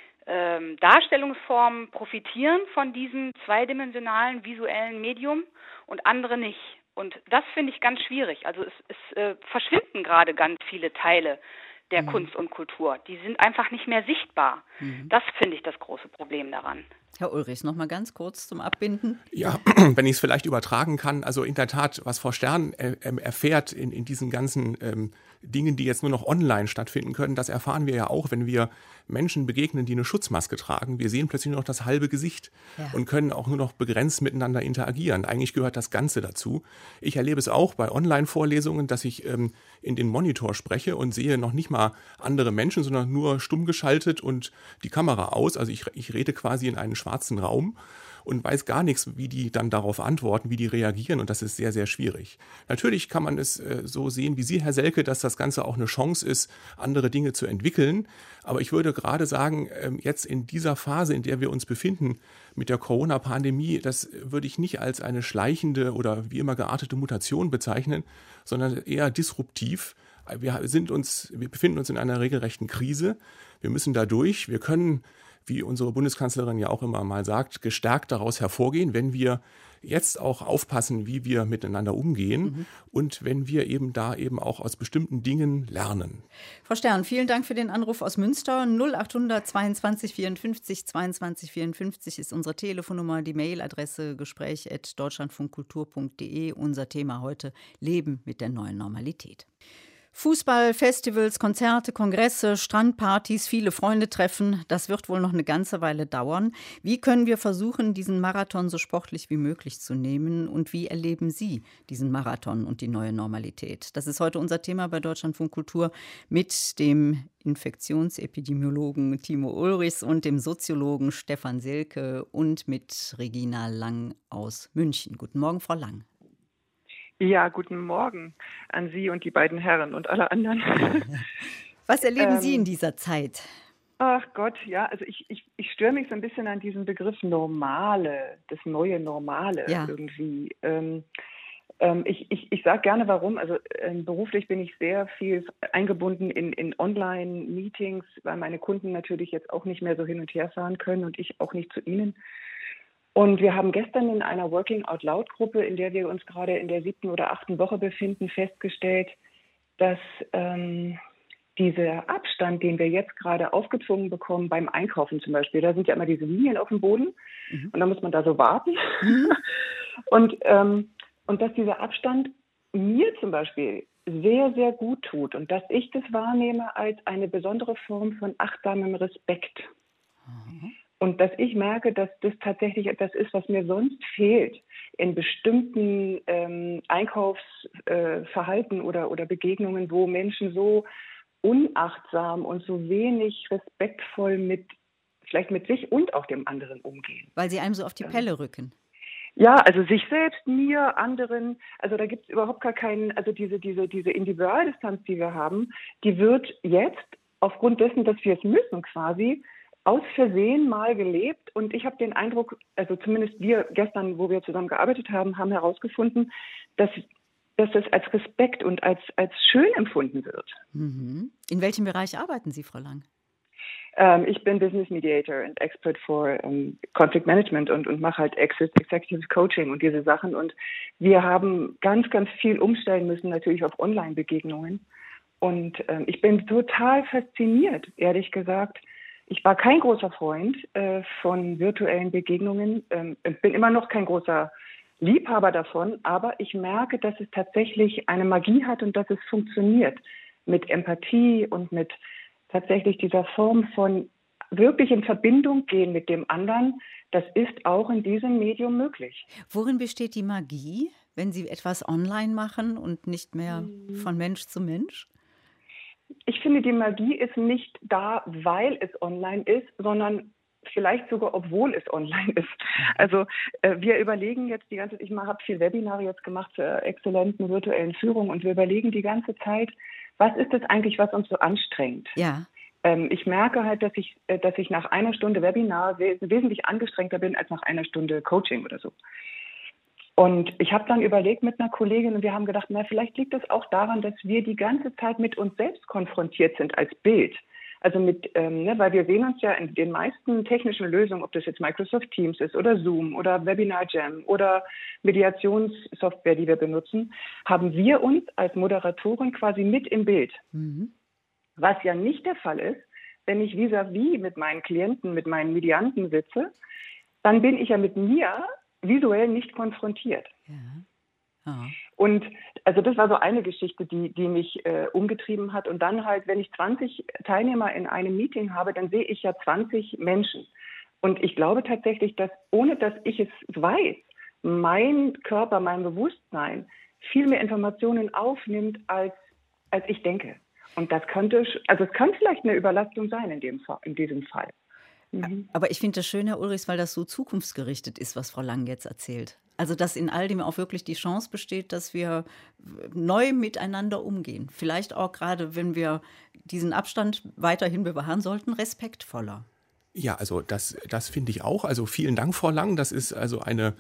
Speaker 6: ähm, Darstellungsformen profitieren von diesem zweidimensionalen visuellen Medium und andere nicht. Und das finde ich ganz schwierig. Also es, es äh, verschwinden gerade ganz viele Teile der mhm. Kunst und Kultur. Die sind einfach nicht mehr sichtbar. Mhm. Das finde ich das große Problem daran.
Speaker 2: Herr Ulrichs, noch mal ganz kurz zum Abbinden.
Speaker 3: Ja, wenn ich es vielleicht übertragen kann, also in der Tat, was Frau Stern äh, erfährt in, in diesen ganzen ähm, Dingen, die jetzt nur noch online stattfinden können, das erfahren wir ja auch, wenn wir Menschen begegnen, die eine Schutzmaske tragen. Wir sehen plötzlich nur noch das halbe Gesicht ja. und können auch nur noch begrenzt miteinander interagieren. Eigentlich gehört das Ganze dazu. Ich erlebe es auch bei Online-Vorlesungen, dass ich ähm, in den Monitor spreche und sehe noch nicht mal andere Menschen, sondern nur stumm geschaltet und die Kamera aus. Also ich, ich rede quasi in einen schwarzen Raum und weiß gar nichts, wie die dann darauf antworten, wie die reagieren und das ist sehr, sehr schwierig. Natürlich kann man es äh, so sehen wie Sie, Herr Selke, dass das Ganze auch eine Chance ist, andere Dinge zu entwickeln, aber ich würde gerade sagen, äh, jetzt in dieser Phase, in der wir uns befinden mit der Corona-Pandemie, das würde ich nicht als eine schleichende oder wie immer geartete Mutation bezeichnen, sondern eher disruptiv. Wir sind uns, wir befinden uns in einer regelrechten Krise, wir müssen da durch, wir können, wie unsere Bundeskanzlerin ja auch immer mal sagt, gestärkt daraus hervorgehen, wenn wir jetzt auch aufpassen, wie wir miteinander umgehen mhm. und wenn wir eben da eben auch aus bestimmten Dingen lernen.
Speaker 2: Frau Stern, vielen Dank für den Anruf aus Münster. null achthundert zweiundzwanzig vierundfünfzig zweiundzwanzig vierundfünfzig ist unsere Telefonnummer, die Mailadresse gespräch at deutschlandfunkkultur punkt de. Unser Thema heute: Leben mit der neuen Normalität. Fußball, Festivals, Konzerte, Kongresse, Strandpartys, viele Freunde treffen, das wird wohl noch eine ganze Weile dauern. Wie können wir versuchen, diesen Marathon so sportlich wie möglich zu nehmen und wie erleben Sie diesen Marathon und die neue Normalität? Das ist heute unser Thema bei Deutschlandfunk Kultur mit dem Infektionsepidemiologen Timo Ulrichs und dem Soziologen Stefan Selke und mit Regina Lang aus München. Guten Morgen, Frau Lang.
Speaker 7: Ja, guten Morgen an Sie und die beiden Herren und alle anderen.
Speaker 2: Was erleben
Speaker 7: ähm,
Speaker 2: Sie in dieser Zeit?
Speaker 7: Ach Gott, ja, also ich, ich, ich störe mich so ein bisschen an diesem Begriff Normale, das neue Normale
Speaker 2: Ja.
Speaker 7: irgendwie. Ähm, ähm, ich ich, ich sage gerne warum. Also ähm, beruflich bin ich sehr viel eingebunden in, in Online-Meetings, weil meine Kunden natürlich jetzt auch nicht mehr so hin und her fahren können und ich auch nicht zu ihnen. Und wir haben gestern in einer Working Out Loud Gruppe, in der wir uns gerade in der siebten oder achten Woche befinden, festgestellt, dass ähm, dieser Abstand, den wir jetzt gerade aufgezwungen bekommen beim Einkaufen zum Beispiel, da sind ja immer diese Linien auf dem Boden mhm. und dann muss man da so warten. Mhm. und, ähm, und dass dieser Abstand mir zum Beispiel sehr, sehr gut tut und dass ich das wahrnehme als eine besondere Form von achtsamem Respekt. Mhm. Und dass ich merke, dass das tatsächlich etwas ist, was mir sonst fehlt in bestimmten ähm, Einkaufsverhalten äh, oder, oder Begegnungen, wo Menschen so unachtsam und so wenig respektvoll mit, vielleicht mit sich und auch dem anderen umgehen.
Speaker 2: Weil sie einem so auf die Pelle rücken.
Speaker 7: Ja, also sich selbst, mir, anderen, also da gibt es überhaupt gar keinen, also diese, diese, diese Individualdistanz, die wir haben, die wird jetzt aufgrund dessen, dass wir es müssen quasi, aus Versehen mal gelebt und ich habe den Eindruck, also zumindest wir gestern, wo wir zusammen gearbeitet haben, haben herausgefunden, dass, dass es als Respekt und als, als schön empfunden wird.
Speaker 2: Mhm. In welchem Bereich arbeiten Sie, Frau Lang?
Speaker 7: Ähm, ich bin Business Mediator und Expert for um, Conflict Management und, und mache halt Executive Coaching und diese Sachen und wir haben ganz, ganz viel umstellen müssen, natürlich auf Online-Begegnungen und ähm, ich bin total fasziniert, ehrlich gesagt. Ich war kein großer Freund äh, von virtuellen Begegnungen, ähm, bin immer noch kein großer Liebhaber davon, aber ich merke, dass es tatsächlich eine Magie hat und dass es funktioniert mit Empathie und mit tatsächlich dieser Form von wirklich in Verbindung gehen mit dem anderen. Das ist auch in diesem Medium möglich.
Speaker 2: Worin besteht die Magie, wenn Sie etwas online machen und nicht mehr von Mensch zu Mensch?
Speaker 7: Ich finde, die Magie ist nicht da, weil es online ist, sondern vielleicht sogar, obwohl es online ist. Also äh, wir überlegen jetzt die ganze Zeit, ich habe viel Webinare jetzt gemacht zur exzellenten virtuellen Führung und wir überlegen die ganze Zeit, was ist es eigentlich, was uns so anstrengt?
Speaker 2: Ja.
Speaker 7: Ähm, ich merke halt, dass ich, äh, dass ich nach einer Stunde Webinar wes- wesentlich angestrengter bin als nach einer Stunde Coaching oder so. Und ich habe dann überlegt mit einer Kollegin und wir haben gedacht, na, vielleicht liegt es auch daran, dass wir die ganze Zeit mit uns selbst konfrontiert sind als Bild. Also mit, ähm, ne, weil wir sehen uns ja in den meisten technischen Lösungen, ob das jetzt Microsoft Teams ist oder Zoom oder Webinar Jam oder Mediationssoftware, die wir benutzen, haben wir uns als Moderatorin quasi mit im Bild. Mhm. Was ja nicht der Fall ist, wenn ich vis-à-vis mit meinen Klienten, mit meinen Medianten sitze, dann bin ich ja mit mir visuell nicht konfrontiert. Ja. Ah. Und also das war so eine Geschichte, die, die mich äh, umgetrieben hat. Und dann halt, wenn ich zwanzig Teilnehmer in einem Meeting habe, dann sehe ich ja zwanzig Menschen. Und ich glaube tatsächlich, dass ohne dass ich es weiß, mein Körper, mein Bewusstsein viel mehr Informationen aufnimmt, als, als ich denke. Und das könnte, also es kann vielleicht eine Überlastung sein in, dem, in diesem Fall.
Speaker 2: Mhm. Aber ich finde das schön, Herr Ulrichs, weil das so zukunftsgerichtet ist, was Frau Lang jetzt erzählt. Also dass in all dem auch wirklich die Chance besteht, dass wir neu miteinander umgehen. Vielleicht auch gerade, wenn wir diesen Abstand weiterhin bewahren sollten, respektvoller.
Speaker 3: Ja, also das, das finde ich auch. Also vielen Dank, Frau Lang. Das ist also eine,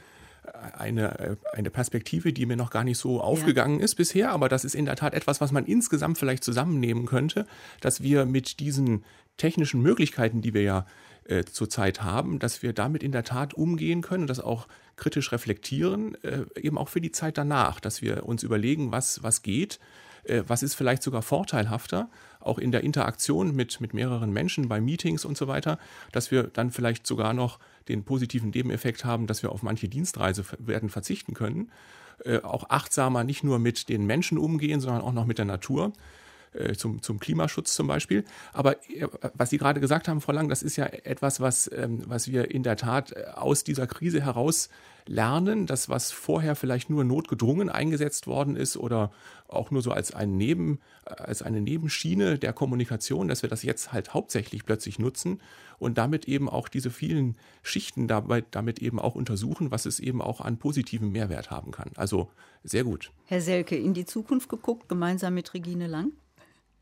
Speaker 3: eine, eine Perspektive, die mir noch gar nicht so aufgegangen ja. ist bisher. Aber das ist in der Tat etwas, was man insgesamt vielleicht zusammennehmen könnte, dass wir mit diesen technischen Möglichkeiten, die wir ja äh, zurzeit haben, dass wir damit in der Tat umgehen können und das auch kritisch reflektieren, äh, eben auch für die Zeit danach, dass wir uns überlegen, was, was geht, äh, was ist vielleicht sogar vorteilhafter, auch in der Interaktion mit, mit mehreren Menschen bei Meetings und so weiter, dass wir dann vielleicht sogar noch den positiven Nebeneffekt haben, dass wir auf manche Dienstreise werden verzichten können, äh, auch achtsamer nicht nur mit den Menschen umgehen, sondern auch noch mit der Natur. Zum, zum Klimaschutz zum Beispiel. Aber was Sie gerade gesagt haben, Frau Lang, das ist ja etwas, was, was wir in der Tat aus dieser Krise heraus lernen, das, was vorher vielleicht nur notgedrungen eingesetzt worden ist oder auch nur so als, ein Neben, als eine Nebenschiene der Kommunikation, dass wir das jetzt halt hauptsächlich plötzlich nutzen und damit eben auch diese vielen Schichten dabei, damit eben auch untersuchen, was es eben auch an positivem Mehrwert haben kann. Also sehr gut.
Speaker 2: Herr Selke, in die Zukunft geguckt, gemeinsam mit Regine Lang?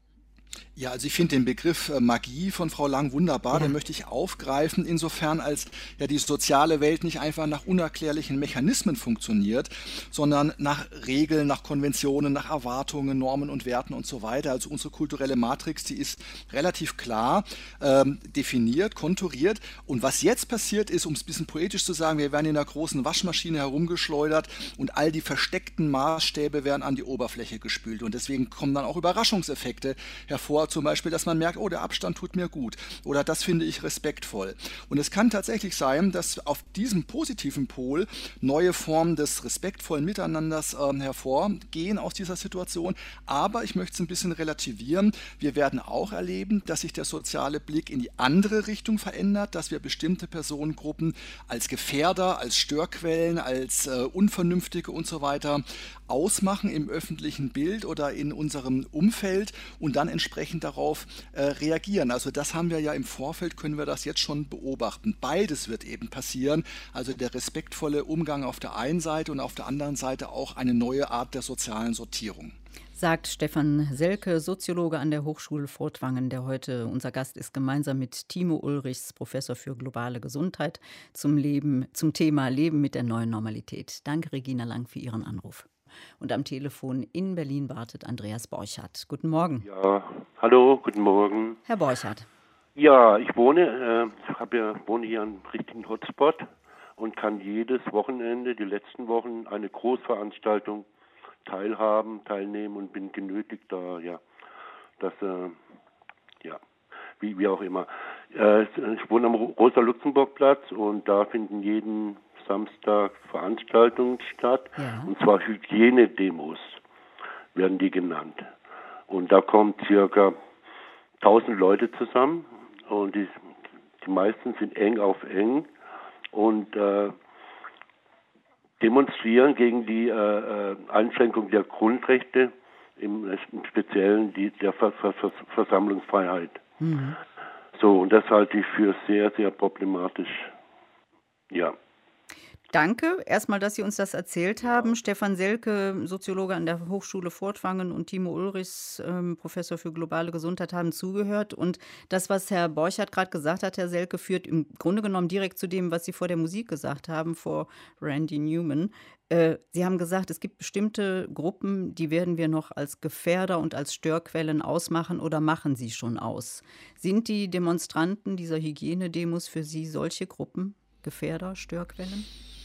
Speaker 4: Ja, also ich finde den Begriff äh, Magie von Frau Lang wunderbar,
Speaker 2: Ja.
Speaker 4: den möchte ich aufgreifen, insofern als ja die soziale Welt nicht einfach nach unerklärlichen Mechanismen funktioniert, sondern nach Regeln, nach Konventionen, nach Erwartungen, Normen und Werten und so weiter. Also unsere kulturelle Matrix, die ist relativ klar ähm, definiert, konturiert. Und was jetzt passiert ist, um es ein bisschen poetisch zu sagen, wir werden in einer großen Waschmaschine herumgeschleudert und all die versteckten Maßstäbe werden an die Oberfläche gespült. Und deswegen kommen dann auch Überraschungseffekte hervor, zum Beispiel, dass man merkt, oh, der Abstand tut mir gut oder das finde ich respektvoll. Und es kann tatsächlich sein, dass auf diesem positiven Pol neue Formen des respektvollen Miteinanders äh, hervorgehen aus dieser Situation. Aber ich möchte es ein bisschen relativieren. Wir werden auch erleben, dass sich der soziale Blick in die andere Richtung verändert, dass wir bestimmte Personengruppen als Gefährder, als Störquellen, als äh, Unvernünftige und so weiter ausmachen im öffentlichen Bild oder in unserem Umfeld und dann entsprechend darauf äh, reagieren. Also das haben wir ja im Vorfeld, können wir das jetzt schon beobachten. Beides wird eben passieren, also der respektvolle Umgang auf der einen Seite und auf der anderen Seite auch eine neue Art der sozialen Sortierung.
Speaker 2: Sagt Stefan Selke, Soziologe an der Hochschule Furtwangen, der heute unser Gast ist, gemeinsam mit Timo Ulrichs, Professor für globale Gesundheit, zum Leben, zum Thema Leben mit der neuen Normalität. Danke, Regina Lang, für Ihren Anruf. Und am Telefon in Berlin wartet Andreas Borchardt. Guten Morgen.
Speaker 8: Ja, hallo, guten Morgen.
Speaker 2: Herr Borchardt.
Speaker 8: Ja, ich wohne, äh, hab ja, wohne hier am richtigen Hotspot und kann jedes Wochenende, die letzten Wochen, eine Großveranstaltung teilhaben, teilnehmen und bin genötigt, da, ja, das, äh, ja, wie, wie auch immer. Äh, ich wohne am Rosa-Luxemburg-Platz und da finden jeden Samstag Veranstaltungen statt,
Speaker 2: Ja.
Speaker 8: und zwar Hygienedemos werden die genannt. Und da kommen circa tausend Leute zusammen und die, die meisten sind eng auf eng und äh, demonstrieren gegen die äh, Einschränkung der Grundrechte, im, im Speziellen die der Ver, Ver, Ver, Versammlungsfreiheit.
Speaker 2: Mhm.
Speaker 8: So, und das halte ich für sehr, sehr problematisch. Ja.
Speaker 2: Danke erstmal, dass Sie uns das erzählt haben. Stefan Selke, Soziologe an der Hochschule Furtwangen, und Timo Ulrichs, ähm, Professor für globale Gesundheit, haben zugehört. Und das, was Herr Borchardt gerade gesagt hat, Herr Selke, führt im Grunde genommen direkt zu dem, was Sie vor der Musik gesagt haben, vor Randy Newman. Äh, Sie haben gesagt, es gibt bestimmte Gruppen, die werden wir noch als Gefährder und als Störquellen ausmachen oder machen sie schon aus. Sind die Demonstranten dieser Hygienedemos für Sie solche Gruppen, Gefährder, Störquellen?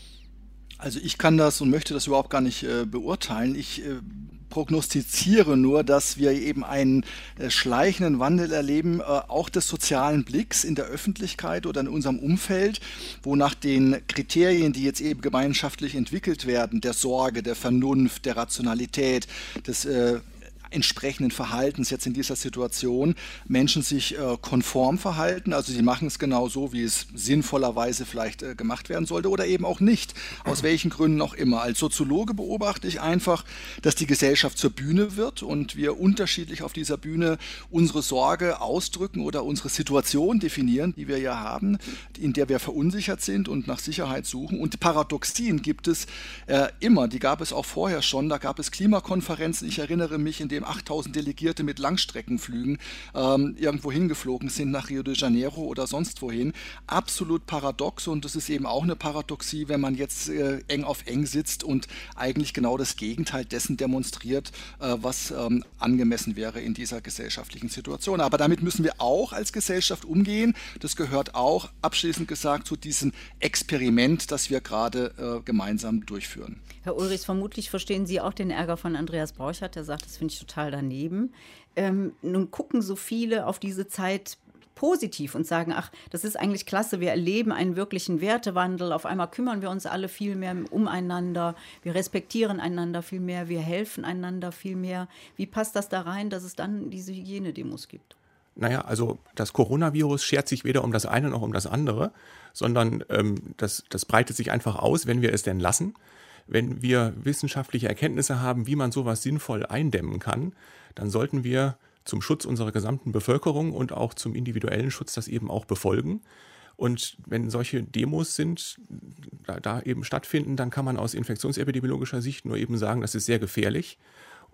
Speaker 4: Also ich kann das und möchte das überhaupt gar nicht äh, beurteilen. Ich äh, prognostiziere nur, dass wir eben einen äh, schleichenden Wandel erleben, äh, auch des sozialen Blicks in der Öffentlichkeit oder in unserem Umfeld, wo nach den Kriterien, die jetzt eben gemeinschaftlich entwickelt werden, der Sorge, der Vernunft, der Rationalität, des äh, entsprechenden Verhaltens jetzt in dieser Situation Menschen sich äh, konform verhalten, also sie machen es genau so, wie es sinnvollerweise vielleicht äh, gemacht werden sollte oder eben auch nicht, aus welchen Gründen auch immer. Als Soziologe beobachte ich einfach, dass die Gesellschaft zur Bühne wird und wir unterschiedlich auf dieser Bühne unsere Sorge ausdrücken oder unsere Situation definieren, die wir ja haben, in der wir verunsichert sind und nach Sicherheit suchen. Und Paradoxien gibt es äh, immer, die gab es auch vorher schon, da gab es Klimakonferenzen, ich erinnere mich, in dem achttausend Delegierte mit Langstreckenflügen ähm, irgendwo hingeflogen sind, nach Rio de Janeiro oder sonst wohin. Absolut paradox, und das ist eben auch eine Paradoxie, wenn man jetzt äh, eng auf eng sitzt und eigentlich genau das Gegenteil dessen demonstriert, äh, was ähm, angemessen wäre in dieser gesellschaftlichen Situation. Aber damit müssen wir auch als Gesellschaft umgehen. Das gehört auch, abschließend gesagt, zu diesem Experiment, das wir gerade äh, gemeinsam durchführen.
Speaker 2: Herr Ulrichs, vermutlich verstehen Sie auch den Ärger von Andreas Borchardt, der sagt, das finde ich total daneben. Ähm, nun gucken so viele auf diese Zeit positiv und sagen, ach, das ist eigentlich klasse, wir erleben einen wirklichen Wertewandel, auf einmal kümmern wir uns alle viel mehr umeinander, wir respektieren einander viel mehr, wir helfen einander viel mehr. Wie passt das da rein, dass es dann diese Hygienedemos gibt?
Speaker 3: Naja, also das Coronavirus schert sich weder um das eine noch um das andere, sondern ähm, das, das breitet sich einfach aus, wenn wir es denn lassen. Wenn wir wissenschaftliche Erkenntnisse haben, wie man sowas sinnvoll eindämmen kann, dann sollten wir zum Schutz unserer gesamten Bevölkerung und auch zum individuellen Schutz das eben auch befolgen. Und wenn solche Demos sind, da, da eben stattfinden, dann kann man aus infektionsepidemiologischer Sicht nur eben sagen, das ist sehr gefährlich.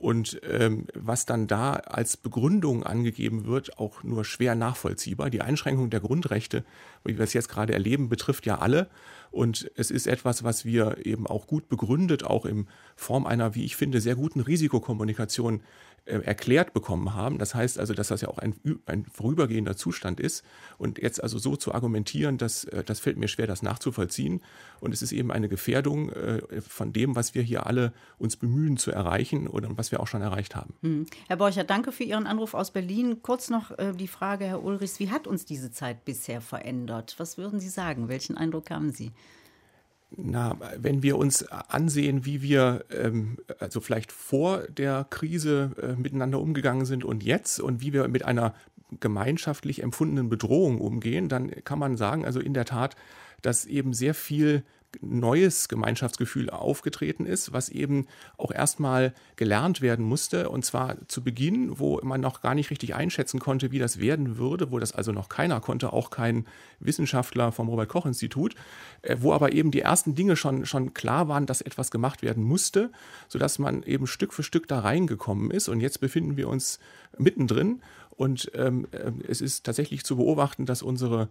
Speaker 3: und ähm, was dann da als Begründung angegeben wird, auch nur schwer nachvollziehbar. Die Einschränkung der Grundrechte, wie wir es jetzt gerade erleben, betrifft ja alle. Und es ist etwas, was wir eben auch gut begründet, auch in Form einer, wie ich finde, sehr guten Risikokommunikation äh, erklärt bekommen haben. Das heißt also, dass das ja auch ein, ein vorübergehender Zustand ist. Und jetzt also so zu argumentieren, das, das fällt mir schwer, das nachzuvollziehen. Und es ist eben eine Gefährdung äh, von dem, was wir hier alle uns bemühen zu erreichen oder was wir auch schon erreicht haben.
Speaker 2: Hm. Herr Borchert, danke für Ihren Anruf aus Berlin. Kurz noch äh, die Frage, Herr Ulrichs, wie hat uns diese Zeit bisher verändert? Was würden Sie sagen? Welchen Eindruck haben Sie?
Speaker 3: Na, wenn wir uns ansehen, wie wir ähm, also vielleicht vor der Krise äh, miteinander umgegangen sind und jetzt und wie wir mit einer gemeinschaftlich empfundenen Bedrohung umgehen, dann kann man sagen, also in der Tat, dass eben sehr viel neues Gemeinschaftsgefühl aufgetreten ist, was eben auch erstmal gelernt werden musste, und zwar zu Beginn, wo man noch gar nicht richtig einschätzen konnte, wie das werden würde, wo das also noch keiner konnte, auch kein Wissenschaftler vom Robert-Koch-Institut, wo aber eben die ersten Dinge schon, schon klar waren, dass etwas gemacht werden musste, sodass man eben Stück für Stück da reingekommen ist, und jetzt befinden wir uns mittendrin, und ähm, es ist tatsächlich zu beobachten, dass unsere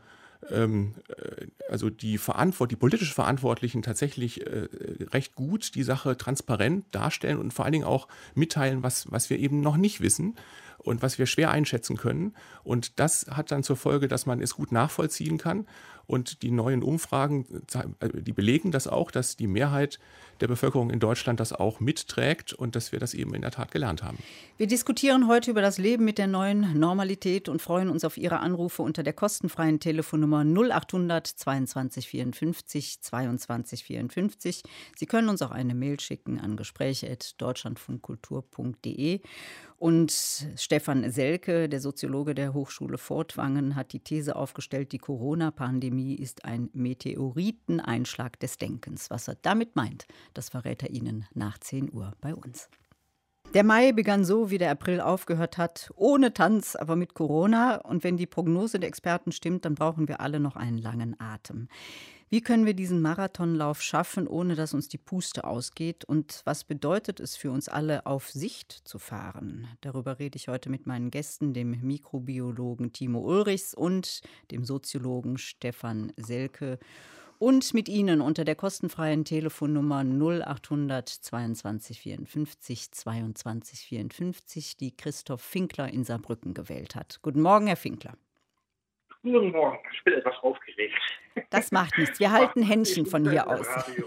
Speaker 3: also die Verantwort, die politisch Verantwortlichen tatsächlich äh, recht gut die Sache transparent darstellen und vor allen Dingen auch mitteilen, was, was wir eben noch nicht wissen und was wir schwer einschätzen können. Und das hat dann zur Folge, dass man es gut nachvollziehen kann. Und die neuen Umfragen, die belegen das auch, dass die Mehrheit der Bevölkerung in Deutschland das auch mitträgt und dass wir das eben in der Tat gelernt haben.
Speaker 2: Wir diskutieren heute über das Leben mit der neuen Normalität und freuen uns auf Ihre Anrufe unter der kostenfreien Telefonnummer null achthundert zweiundzwanzig vierundfünfzig zweiundzwanzig vierundfünfzig. Sie können uns auch eine Mail schicken an gespräche at deutschlandfunkkultur punkt de. Und Stefan Selke, der Soziologe der Hochschule Furtwangen, hat die These aufgestellt, die Corona-Pandemie ist ein Meteoriteneinschlag des Denkens. Was er damit meint, das verrät er Ihnen nach zehn Uhr bei uns. Der Mai begann so, wie der April aufgehört hat, ohne Tanz, aber mit Corona. Und wenn die Prognose der Experten stimmt, dann brauchen wir alle noch einen langen Atem. Wie können wir diesen Marathonlauf schaffen, ohne dass uns die Puste ausgeht? Und was bedeutet es für uns alle, auf Sicht zu fahren? Darüber rede ich heute mit meinen Gästen, dem Mikrobiologen Timo Ulrichs und dem Soziologen Stefan Selke. Und mit Ihnen unter der kostenfreien Telefonnummer null achthundert zweiundzwanzig vierundfünfzig zweiundzwanzig vierundfünfzig, die Christoph Finkler in Saarbrücken gewählt hat. Guten Morgen, Herr Finkler.
Speaker 9: Guten Morgen, ich bin etwas aufgeregt.
Speaker 2: Das macht nichts, wir halten Händchen von hier aus.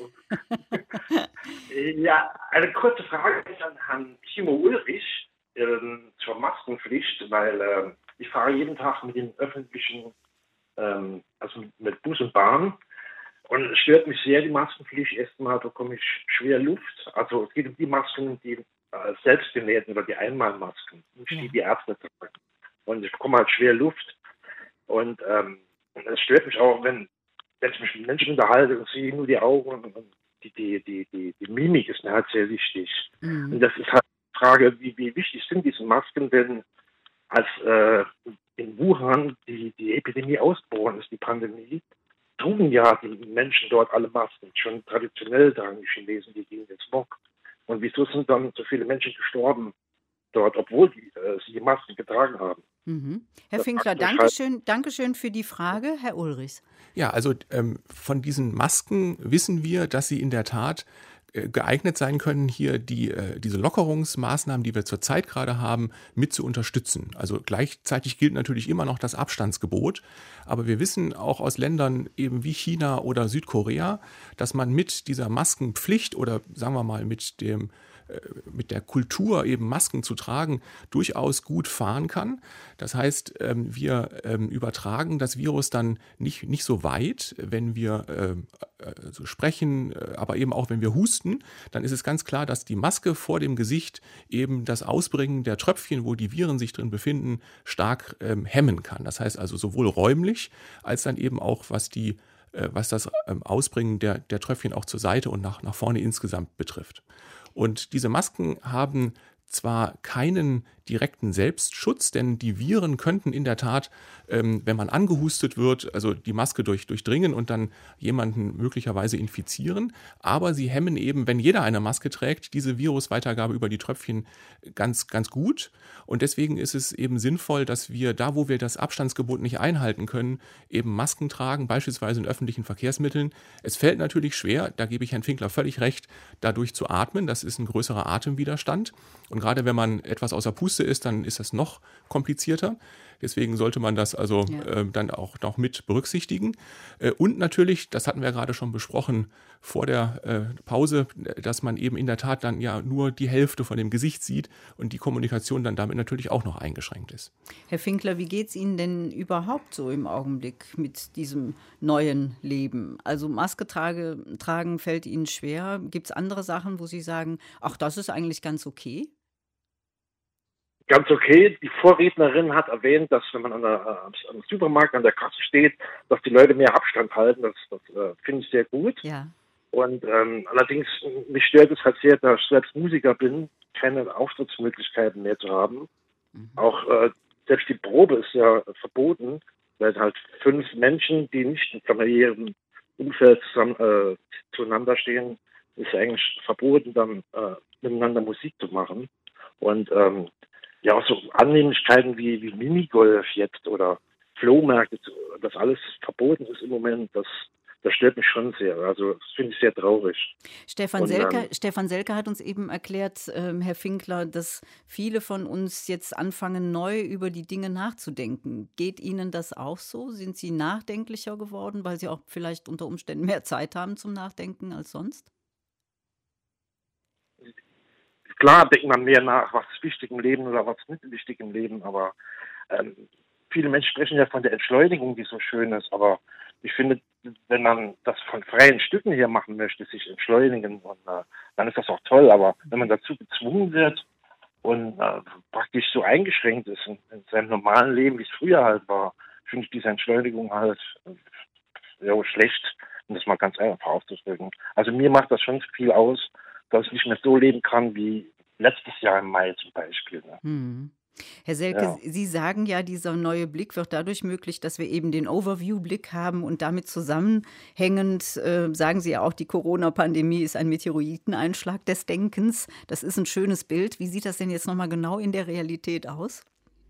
Speaker 9: Ja, eine kurze Frage an Herrn Timo Ulrich äh, zur Maskenpflicht, weil äh, ich fahre jeden Tag mit den öffentlichen, ähm, also mit Bus und Bahn, und es stört mich sehr, die Maskenpflicht. Erstmal bekomme ich schwer Luft. Also es geht um die Masken, die äh, selbst genäht oder die Einmalmasken, nicht die, die Ärzte tragen. Und ich bekomme halt schwer Luft. Und ähm, es stört mich auch, wenn, wenn ich mich mit Menschen unterhalte und sehe nur die Augen, und, und die, die, die, die, die Mimik ist mir halt sehr wichtig. Mhm. Und das ist halt die Frage, wie, wie wichtig sind diese Masken, denn als äh, in Wuhan die, die Epidemie ausgebrochen ist, die Pandemie, trugen ja die Menschen dort alle Masken. Schon traditionell tragen die Chinesen die gegen den Smog. Und wieso sind dann so viele Menschen gestorben dort, obwohl die, äh, sie die Masken getragen haben?
Speaker 2: Mhm. Herr Finkler, danke schön, danke schön für die Frage. Herr Ulrichs.
Speaker 3: Ja, also ähm, von diesen Masken wissen wir, dass sie in der Tat äh, geeignet sein können, hier die, äh, diese Lockerungsmaßnahmen, die wir zurzeit gerade haben, mit zu unterstützen. Also gleichzeitig gilt natürlich immer noch das Abstandsgebot. Aber wir wissen auch aus Ländern eben wie China oder Südkorea, dass man mit dieser Maskenpflicht oder sagen wir mal mit dem mit der Kultur eben Masken zu tragen, durchaus gut fahren kann. Das heißt, wir übertragen das Virus dann nicht, nicht so weit, wenn wir so sprechen, aber eben auch wenn wir husten, dann ist es ganz klar, dass die Maske vor dem Gesicht eben das Ausbringen der Tröpfchen, wo die Viren sich drin befinden, stark hemmen kann. Das heißt also sowohl räumlich als dann eben auch, was die was das Ausbringen der, der Tröpfchen auch zur Seite und nach, nach vorne insgesamt betrifft. Und diese Masken haben zwar keinen direkten Selbstschutz, denn die Viren könnten in der Tat, ähm, wenn man angehustet wird, also die Maske durch, durchdringen und dann jemanden möglicherweise infizieren. Aber sie hemmen eben, wenn jeder eine Maske trägt, diese Virusweitergabe über die Tröpfchen ganz, ganz gut. Und deswegen ist es eben sinnvoll, dass wir da, wo wir das Abstandsgebot nicht einhalten können, eben Masken tragen, beispielsweise in öffentlichen Verkehrsmitteln. Es fällt natürlich schwer, da gebe ich Herrn Finkler völlig recht, dadurch zu atmen. Das ist ein größerer Atemwiderstand. Und gerade wenn man etwas außer Puste ist, dann ist das noch komplizierter. Deswegen sollte man das also ja. äh, dann auch noch mit berücksichtigen. Äh, und natürlich, das hatten wir gerade schon besprochen vor der äh, Pause, dass man eben in der Tat dann ja nur die Hälfte von dem Gesicht sieht und die Kommunikation dann damit natürlich auch noch eingeschränkt ist.
Speaker 2: Herr Finkler, wie geht es Ihnen denn überhaupt so im Augenblick mit diesem neuen Leben? Also Maske trage, tragen fällt Ihnen schwer. Gibt es andere Sachen, wo Sie sagen, ach, das ist eigentlich ganz okay?
Speaker 9: Ganz okay. Die Vorrednerin hat erwähnt, dass wenn man an der, äh, am Supermarkt an der Kasse steht, dass die Leute mehr Abstand halten. Das, das äh, finde ich sehr gut.
Speaker 2: Ja.
Speaker 9: Und ähm, allerdings, mich stört es halt sehr, da ich selbst Musiker bin, keine Auftrittsmöglichkeiten mehr zu haben. Mhm. Auch äh, selbst die Probe ist ja verboten, weil halt fünf Menschen, die nicht im familiären Umfeld zusammen, äh, zueinander stehen, ist eigentlich verboten, dann äh, miteinander Musik zu machen. Und ähm, ja, auch so Annehmlichkeiten wie, wie Minigolf jetzt oder Flohmärkte, das alles verboten ist im Moment, das, das stört mich schon sehr. Also das finde ich sehr traurig.
Speaker 2: Stefan, Und, Selke, ähm, Stefan Selke hat uns eben erklärt, ähm, Herr Finkler, dass viele von uns jetzt anfangen, neu über die Dinge nachzudenken. Geht Ihnen das auch so? Sind Sie nachdenklicher geworden, weil Sie auch vielleicht unter Umständen mehr Zeit haben zum Nachdenken als sonst?
Speaker 9: Klar denkt man mehr nach, was ist wichtig im Leben oder was ist nicht wichtig im Leben, aber ähm, viele Menschen sprechen ja von der Entschleunigung, die so schön ist, aber ich finde, wenn man das von freien Stücken her machen möchte, sich entschleunigen, und, äh, dann ist das auch toll, aber wenn man dazu gezwungen wird und äh, praktisch so eingeschränkt ist in, in seinem normalen Leben, wie es früher halt war, finde ich diese Entschleunigung halt äh, ja, schlecht, um das mal ganz einfach auszudrücken. Also mir macht das schon viel aus, dass ich nicht mehr so leben kann wie letztes Jahr im Mai zum Beispiel. Ne?
Speaker 2: Hm. Herr Selke, ja. Sie sagen ja, dieser neue Blick wird dadurch möglich, dass wir eben den Overview-Blick haben und damit zusammenhängend äh, sagen Sie ja auch, die Corona-Pandemie ist ein Meteoriteneinschlag des Denkens. Das ist ein schönes Bild. Wie sieht das denn jetzt nochmal genau in der Realität aus?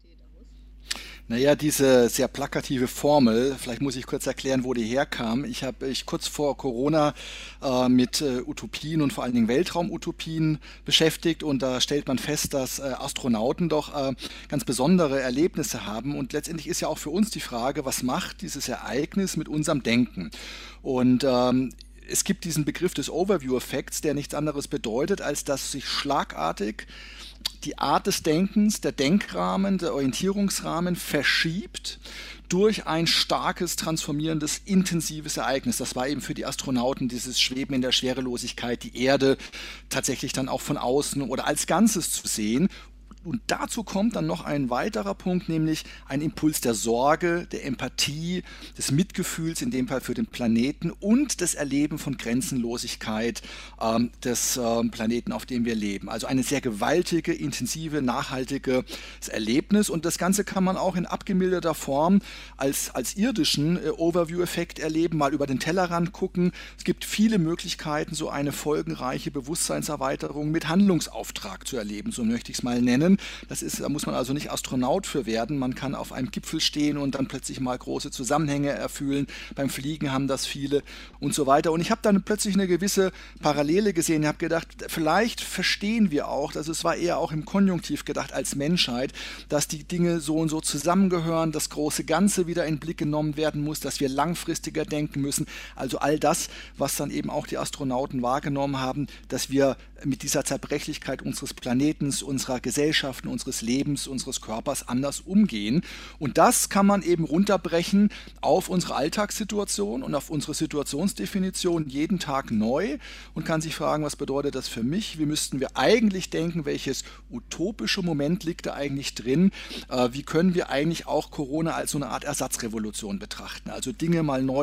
Speaker 4: Naja, diese sehr plakative Formel, vielleicht muss ich kurz erklären, wo die herkam. Ich habe mich kurz vor Corona äh, mit äh, Utopien und vor allen Dingen Weltraumutopien beschäftigt, und da stellt man fest, dass äh, Astronauten doch äh, ganz besondere Erlebnisse haben, und letztendlich ist ja auch für uns die Frage, was macht dieses Ereignis mit unserem Denken? Und ähm, es gibt diesen Begriff des Overview-Effekts, der nichts anderes bedeutet, als dass sich schlagartig die Art des Denkens, der Denkrahmen, der Orientierungsrahmen verschiebt durch ein starkes, transformierendes, intensives Ereignis. Das war eben für die Astronauten dieses Schweben in der Schwerelosigkeit, die Erde tatsächlich dann auch von außen oder als Ganzes zu sehen. Und dazu kommt dann noch ein weiterer Punkt, nämlich ein Impuls der Sorge, der Empathie, des Mitgefühls, in dem Fall für den Planeten, und das Erleben von Grenzenlosigkeit ähm, des ähm, Planeten, auf dem wir leben. Also eine sehr gewaltige, intensive, nachhaltiges Erlebnis. Und das Ganze kann man auch in abgemilderter Form als, als irdischen äh, Overview-Effekt erleben, mal über den Tellerrand gucken. Es gibt viele Möglichkeiten, so eine folgenreiche Bewusstseinserweiterung mit Handlungsauftrag zu erleben, so möchte ich es mal nennen. Das ist, da muss man also nicht Astronaut für werden. Man kann auf einem Gipfel stehen und dann plötzlich mal große Zusammenhänge erfüllen. Beim Fliegen haben das viele und so weiter. Und ich habe dann plötzlich eine gewisse Parallele gesehen. Ich habe gedacht, vielleicht verstehen wir auch, dass es war eher auch im Konjunktiv gedacht als Menschheit, dass die Dinge so und so zusammengehören, das große Ganze wieder in den Blick genommen werden muss, dass wir langfristiger denken müssen. Also all das, was dann eben auch die Astronauten wahrgenommen haben, dass wir mit dieser Zerbrechlichkeit unseres Planetens, unserer Gesellschaften, unseres Lebens, unseres Körpers anders umgehen. Und das kann man eben runterbrechen auf unsere Alltagssituation und auf unsere Situationsdefinition jeden Tag neu und kann sich fragen, was bedeutet das für mich? Wie müssten wir eigentlich denken? Welches utopische Moment liegt da eigentlich drin? Äh, wie können wir eigentlich auch Corona als so eine Art Ersatzrevolution betrachten? Also Dinge mal neu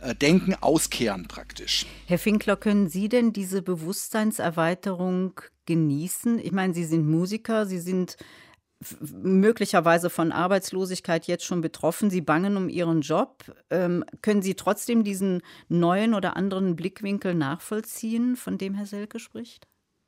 Speaker 4: äh, Denken auskehren praktisch.
Speaker 2: Herr Finkler, können Sie denn diese Bewusstseinserweiterung genießen? Ich meine, Sie sind Musiker, Sie sind f- möglicherweise von Arbeitslosigkeit jetzt schon betroffen, Sie bangen um Ihren Job. Ähm, können Sie trotzdem diesen neuen oder anderen Blickwinkel nachvollziehen, von dem Herr Selke spricht?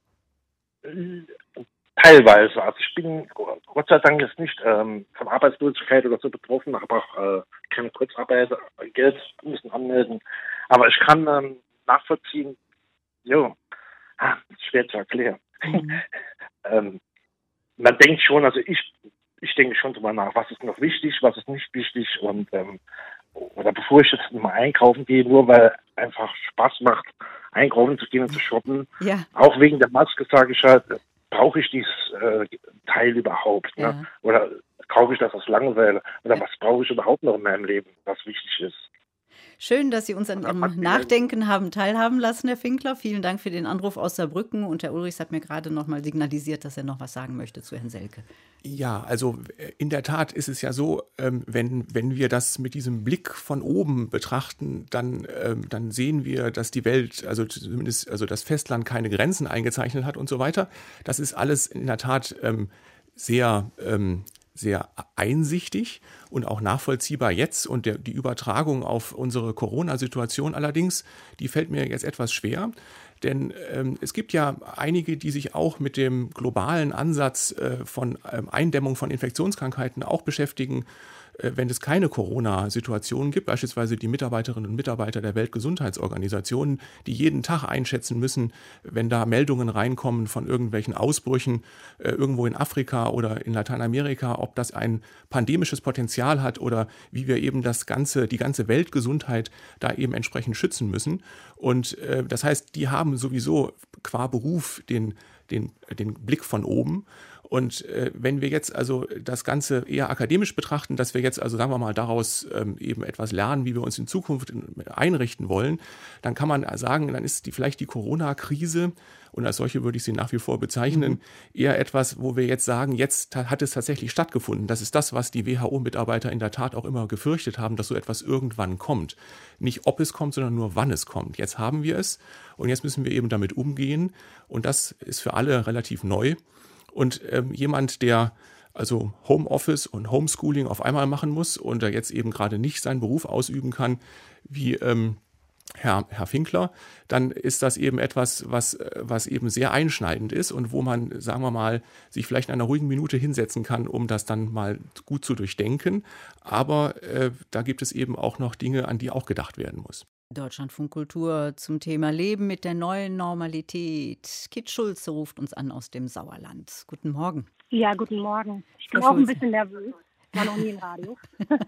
Speaker 9: Teilweise. Also ich bin Gott sei Dank jetzt nicht ähm, von Arbeitslosigkeit oder so betroffen, habe auch äh, keine Kurzarbeit, äh, Geld müssen anmelden. Aber ich kann ähm, nachvollziehen, jo, ah, schwer zu erklären.
Speaker 2: Mhm.
Speaker 9: ähm, man denkt schon, also ich, ich denke schon drüber nach, was ist noch wichtig, was ist nicht wichtig und ähm, oder bevor ich jetzt mal einkaufen gehe, nur weil einfach Spaß macht, einkaufen zu gehen und zu shoppen,
Speaker 2: Ja.
Speaker 9: auch wegen der Maske sage ich halt, brauche ich dieses äh, Teil überhaupt? Ne?
Speaker 2: Ja.
Speaker 9: Oder kaufe ich das aus Langeweile? Oder was brauche ich überhaupt noch in meinem Leben, was wichtig ist?
Speaker 2: Schön, dass Sie uns an Ihrem Nachdenken haben teilhaben lassen, Herr Finkler. Vielen Dank für den Anruf aus Saarbrücken. Und Herr Ulrichs hat mir gerade noch mal signalisiert, dass er noch was sagen möchte zu Herrn Selke.
Speaker 3: Ja, also in der Tat ist es ja so, ähm, wenn, wenn wir das mit diesem Blick von oben betrachten, dann, ähm, dann sehen wir, dass die Welt, also zumindest also das Festland keine Grenzen eingezeichnet hat und so weiter. Das ist alles in der Tat ähm, sehr ähm, sehr einsichtig und auch nachvollziehbar jetzt. Und der, die Übertragung auf unsere Corona-Situation allerdings, die fällt mir jetzt etwas schwer. Denn ähm, es gibt ja einige, die sich auch mit dem globalen Ansatz äh, von ähm, Eindämmung von Infektionskrankheiten auch beschäftigen, äh, wenn es keine Corona-Situation gibt. Beispielsweise die Mitarbeiterinnen und Mitarbeiter der Weltgesundheitsorganisation, die jeden Tag einschätzen müssen, wenn da Meldungen reinkommen von irgendwelchen Ausbrüchen äh, irgendwo in Afrika oder in Lateinamerika, ob das ein pandemisches Potenzial hat oder wie wir eben das ganze, die ganze Weltgesundheit da eben entsprechend schützen müssen. Und äh, das heißt, die haben sowieso qua Beruf den, den, den Blick von oben. Und äh, wenn wir jetzt also das Ganze eher akademisch betrachten, dass wir jetzt also sagen wir mal daraus ähm, eben etwas lernen, wie wir uns in Zukunft einrichten wollen, dann kann man sagen, dann ist die vielleicht die Corona-Krise, und als solche würde ich sie nach wie vor bezeichnen, mhm. eher etwas, wo wir jetzt sagen, jetzt hat es tatsächlich stattgefunden. Das ist das, was die W H O-Mitarbeiter in der Tat auch immer gefürchtet haben, dass so etwas irgendwann kommt. Nicht ob es kommt, sondern nur wann es kommt. Jetzt haben wir es und jetzt müssen wir eben damit umgehen und das ist für alle relativ neu. Und ähm, jemand, der also Homeoffice und Homeschooling auf einmal machen muss und der jetzt eben gerade nicht seinen Beruf ausüben kann, wie ähm, Herr, Herr Finkler, dann ist das eben etwas, was, was eben sehr einschneidend ist und wo man, sagen wir mal, sich vielleicht in einer ruhigen Minute hinsetzen kann, um das dann mal gut zu durchdenken. Aber äh, da gibt es eben auch noch Dinge, an die auch gedacht werden muss.
Speaker 2: Deutschlandfunk Kultur zum Thema Leben mit der neuen Normalität. Kit Schulze ruft uns an aus dem Sauerland. Guten Morgen.
Speaker 10: Ja, guten Morgen. Ich bin
Speaker 2: Frau
Speaker 10: auch ein
Speaker 2: Schulze.
Speaker 10: bisschen nervös. War noch nie im Radio.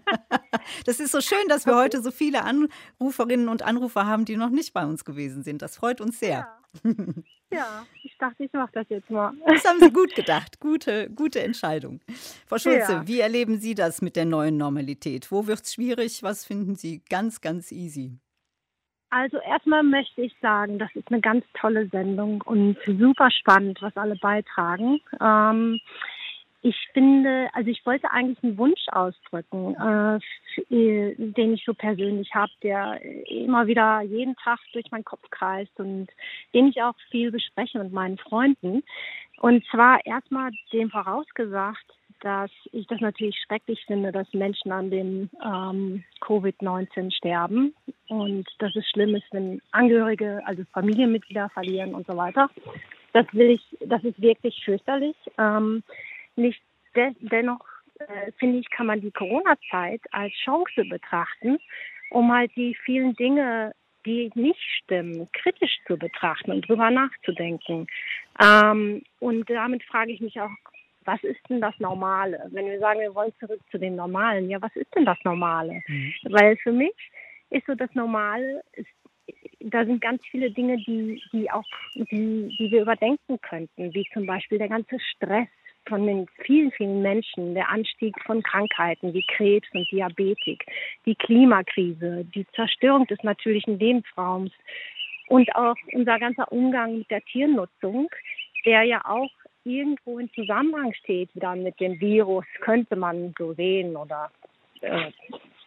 Speaker 2: Das ist so schön, dass wir heute so viele Anruferinnen und Anrufer haben, die noch nicht bei uns gewesen sind. Das freut uns sehr.
Speaker 10: Ja, ja, ich dachte, ich mache das jetzt mal.
Speaker 2: Das haben Sie gut gedacht. Gute, gute Entscheidung. Frau Schulze,
Speaker 10: Ja.
Speaker 2: wie erleben Sie das mit der neuen Normalität? Wo wird es schwierig? Was finden Sie ganz, ganz easy?
Speaker 10: Also erstmal möchte ich sagen, das ist eine ganz tolle Sendung und super spannend, was alle beitragen. Ähm, ich finde, also ich wollte eigentlich einen Wunsch ausdrücken, äh, f- äh, den ich so persönlich habe, der immer wieder jeden Tag durch meinen Kopf kreist und den ich auch viel bespreche mit meinen Freunden. Und zwar erstmal dem vorausgesagt, dass ich das natürlich schrecklich finde, dass Menschen an dem ähm, Covid neunzehn sterben und dass es schlimm ist, wenn Angehörige, also Familienmitglieder verlieren und so weiter. Das will ich, das ist wirklich fürchterlich. Ähm, nicht de- dennoch äh, finde ich, kann man die Corona-Zeit als Chance betrachten, um halt die vielen Dinge, die nicht stimmen, kritisch zu betrachten und drüber nachzudenken. Ähm, und damit frage ich mich auch, was ist denn das Normale? Wenn wir sagen, wir wollen zurück zu dem Normalen, ja, was ist denn das Normale?
Speaker 2: Mhm.
Speaker 10: Weil für mich ist so das Normale, ist, da sind ganz viele Dinge, die, die auch, die, die wir überdenken könnten, wie zum Beispiel der ganze Stress von den vielen, vielen Menschen, der Anstieg von Krankheiten wie Krebs und Diabetik, die Klimakrise, die Zerstörung des natürlichen Lebensraums und auch unser ganzer Umgang mit der Tiernutzung, der ja auch irgendwo in Zusammenhang steht wieder mit dem Virus, könnte man so sehen oder äh,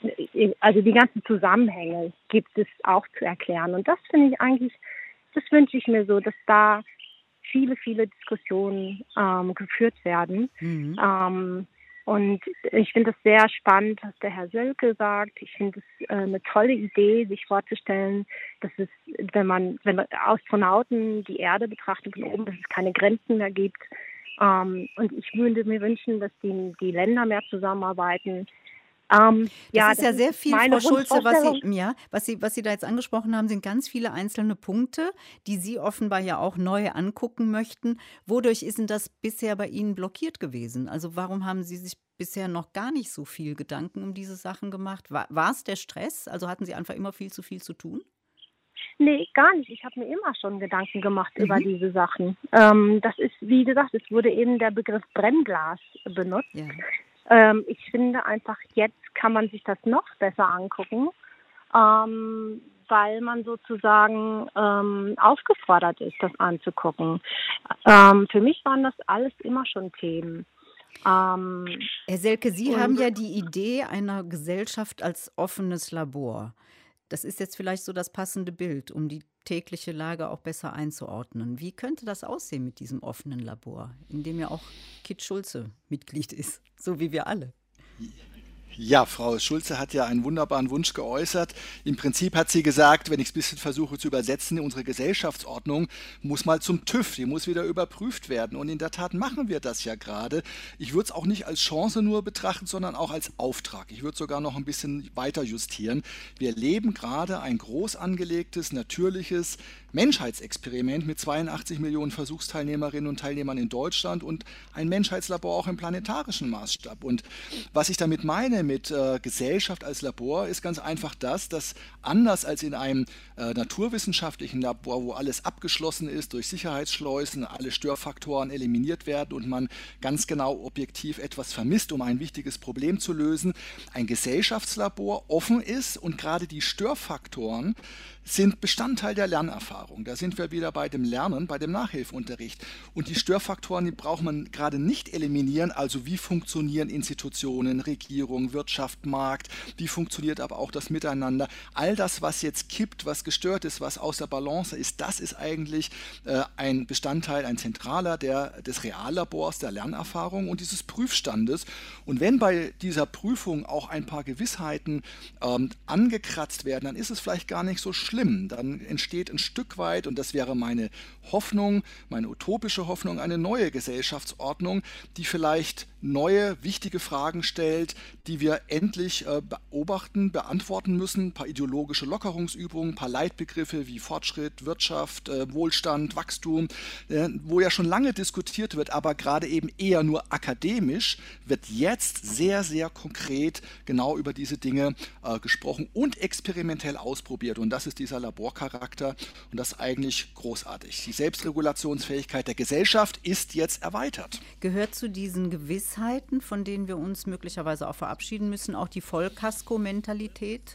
Speaker 10: also die ganzen Zusammenhänge gibt es auch zu erklären. Und das finde ich eigentlich, das wünsche ich mir so, dass da viele, viele Diskussionen ähm, geführt werden. Mhm. Ähm, und ich finde es sehr spannend, was der Herr Sölke sagt. Ich finde es äh, eine tolle Idee, sich vorzustellen, dass es, wenn man, wenn Astronauten die Erde betrachten von oben, dass es keine Grenzen mehr gibt. Ähm, und ich würde mir wünschen, dass die, die Länder mehr zusammenarbeiten. Ähm,
Speaker 2: das
Speaker 10: ja,
Speaker 2: ist
Speaker 10: das
Speaker 2: ja sehr
Speaker 10: ist
Speaker 2: viel, Frau Schulze, was Sie, ja, was, Sie, was Sie da jetzt angesprochen haben, sind ganz viele einzelne Punkte, die Sie offenbar ja auch neu angucken möchten. Wodurch ist denn das bisher bei Ihnen blockiert gewesen? Also warum haben Sie sich bisher noch gar nicht so viel Gedanken um diese Sachen gemacht? War, war es der Stress? Also hatten Sie einfach immer viel zu viel zu tun?
Speaker 10: Nee, gar nicht. Ich habe mir immer schon Gedanken gemacht mhm. über diese Sachen. Ähm, das ist, wie gesagt, es wurde eben der Begriff Brennglas benutzt. Ja. Ähm, ich finde einfach, jetzt kann man sich das noch besser angucken, ähm, weil man sozusagen ähm, aufgefordert ist, das anzugucken. Ähm, für mich waren das alles immer schon Themen. Ähm,
Speaker 2: Herr Selke, Sie haben ja die Idee einer Gesellschaft als offenes Labor. Das ist jetzt vielleicht so das passende Bild, um die tägliche Lage auch besser einzuordnen. Wie könnte das aussehen mit diesem offenen Labor, in dem ja auch Kit Schulze Mitglied ist, so wie wir alle?
Speaker 4: Ja, Frau Schulze hat ja einen wunderbaren Wunsch geäußert. Im Prinzip hat sie gesagt, wenn ich es ein bisschen versuche zu übersetzen, unsere Gesellschaftsordnung muss mal zum TÜV, die muss wieder überprüft werden. Und in der Tat machen wir das ja gerade. Ich würde es auch nicht als Chance nur betrachten, sondern auch als Auftrag. Ich würde sogar noch ein bisschen weiter justieren. Wir erleben gerade ein groß angelegtes, natürliches Menschheitsexperiment mit zweiundachtzig Millionen Versuchsteilnehmerinnen und Teilnehmern in Deutschland und ein Menschheitslabor auch im planetarischen Maßstab. Und was ich damit meine mit äh, Gesellschaft als Labor, ist ganz einfach das, dass anders als in einem äh, naturwissenschaftlichen Labor, wo alles abgeschlossen ist durch Sicherheitsschleusen, alle Störfaktoren eliminiert werden und man ganz genau objektiv etwas vermisst, um ein wichtiges Problem zu lösen, ein Gesellschaftslabor offen ist und gerade die Störfaktoren sind Bestandteil der Lernerfahrung. Da sind wir wieder bei dem Lernen, bei dem Nachhilfeunterricht. Und die Störfaktoren, die braucht man gerade nicht eliminieren. Also wie funktionieren Institutionen, Regierung, Wirtschaft, Markt, wie funktioniert aber auch das Miteinander. All das, was jetzt kippt, was gestört ist, was außer Balance ist, das ist eigentlich äh, ein Bestandteil, ein zentraler der, des Reallabors, der Lernerfahrung und dieses Prüfstandes. Und wenn bei dieser Prüfung auch ein paar Gewissheiten ähm, angekratzt werden, dann ist es vielleicht gar nicht so schlimm. Schlimm. Dann entsteht ein Stück weit, und das wäre meine Hoffnung, meine utopische Hoffnung, eine neue Gesellschaftsordnung, die vielleicht neue, wichtige Fragen stellt, die wir endlich äh, beobachten, beantworten müssen. Ein paar ideologische Lockerungsübungen, ein paar Leitbegriffe wie Fortschritt, Wirtschaft, äh, Wohlstand, Wachstum, äh, wo ja schon lange diskutiert wird, aber gerade eben eher nur akademisch, wird jetzt sehr, sehr konkret genau über diese Dinge äh, gesprochen und experimentell ausprobiert. Und das ist dieser Laborcharakter und das ist eigentlich großartig. Die Selbstregulationsfähigkeit der Gesellschaft ist jetzt erweitert.
Speaker 2: Gehört zu diesen Gewissheiten, von denen wir uns möglicherweise auch verabschieden müssen, auch die Vollkasko-Mentalität?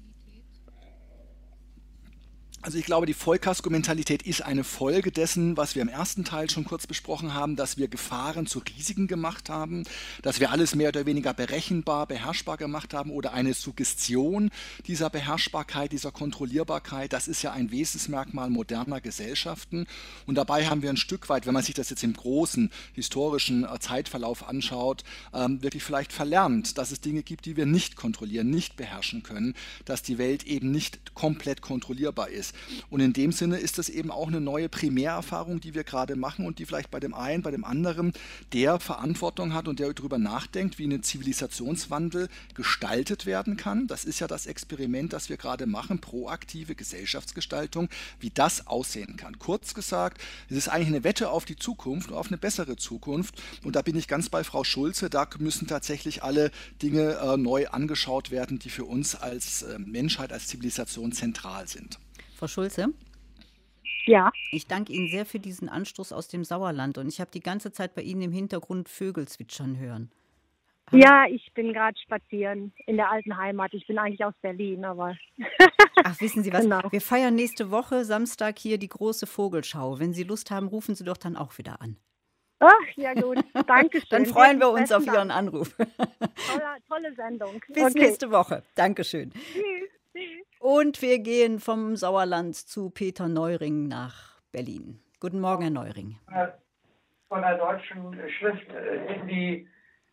Speaker 4: Also ich glaube, die Vollkasko-Mentalität ist eine Folge dessen, was wir im ersten Teil schon kurz besprochen haben, dass wir Gefahren zu Risiken gemacht haben, dass wir alles mehr oder weniger berechenbar, beherrschbar gemacht haben oder eine Suggestion dieser Beherrschbarkeit, dieser Kontrollierbarkeit. Das ist ja ein Wesensmerkmal moderner Gesellschaften. Und dabei haben wir ein Stück weit, wenn man sich das jetzt im großen historischen Zeitverlauf anschaut, ähm, wirklich vielleicht verlernt, dass es Dinge gibt, die wir nicht kontrollieren, nicht beherrschen können, dass die Welt eben nicht komplett kontrollierbar ist. Und in dem Sinne ist das eben auch eine neue Primärerfahrung, die wir gerade machen und die vielleicht bei dem einen, bei dem anderen, der Verantwortung hat und der darüber nachdenkt, wie ein Zivilisationswandel gestaltet werden kann. Das ist ja das Experiment, das wir gerade machen, proaktive Gesellschaftsgestaltung, wie das aussehen kann. Kurz gesagt, es ist eigentlich eine Wette auf die Zukunft, auf eine bessere Zukunft. Und da bin ich ganz bei Frau Schulze, da müssen tatsächlich alle Dinge äh, neu angeschaut werden, die für uns als äh, Menschheit, als Zivilisation zentral sind.
Speaker 2: Frau Schulze?
Speaker 10: Ja.
Speaker 2: Ich danke Ihnen sehr für diesen Anstoß aus dem Sauerland und ich habe die ganze Zeit bei Ihnen im Hintergrund Vögel zwitschern hören. Haben
Speaker 10: ja, ich bin gerade spazieren in der alten Heimat. Ich bin eigentlich aus Berlin, aber...
Speaker 2: Ach, wissen Sie was?
Speaker 10: Genau.
Speaker 2: Wir feiern nächste Woche Samstag hier die große Vogelschau. Wenn Sie Lust haben, rufen Sie doch dann auch wieder an.
Speaker 10: Ach, ja gut, danke schön.
Speaker 2: Dann freuen wir uns auf
Speaker 10: Besten
Speaker 2: Ihren
Speaker 10: Dank.
Speaker 2: Anruf.
Speaker 10: Tolle, tolle Sendung.
Speaker 2: Bis
Speaker 10: Okay.
Speaker 2: nächste Woche. Dankeschön.
Speaker 10: Tschüss. Tschüss.
Speaker 2: Und wir gehen vom Sauerland zu Peter Neuring nach Berlin. Guten Morgen, Herr Neuring.
Speaker 11: Von der deutschen Schrift in die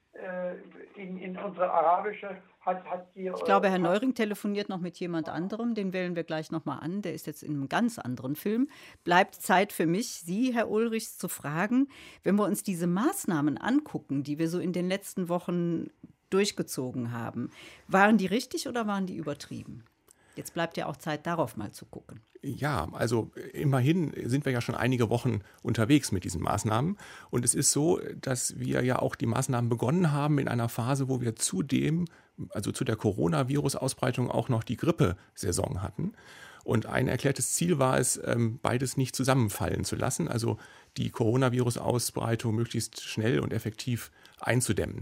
Speaker 11: in, in unsere arabische hat, hat die.
Speaker 2: Ich glaube, Herr Neuring telefoniert noch mit jemand anderem. Den wählen wir gleich nochmal an. Der ist jetzt in einem ganz anderen Film. Bleibt Zeit für mich, Sie, Herr Ulrichs, zu fragen, wenn wir uns diese Maßnahmen angucken, die wir so in den letzten Wochen durchgezogen haben, waren die richtig oder waren die übertrieben? Jetzt bleibt ja auch Zeit, darauf mal zu gucken.
Speaker 3: Ja, also immerhin sind wir ja schon einige Wochen unterwegs mit diesen Maßnahmen. Und es ist so, dass wir ja auch die Maßnahmen begonnen haben in einer Phase, wo wir zudem, also zu der Coronavirus-Ausbreitung, auch noch die Grippesaison hatten. Und ein erklärtes Ziel war es, beides nicht zusammenfallen zu lassen, also die Coronavirus-Ausbreitung möglichst schnell und effektiv einzudämmen.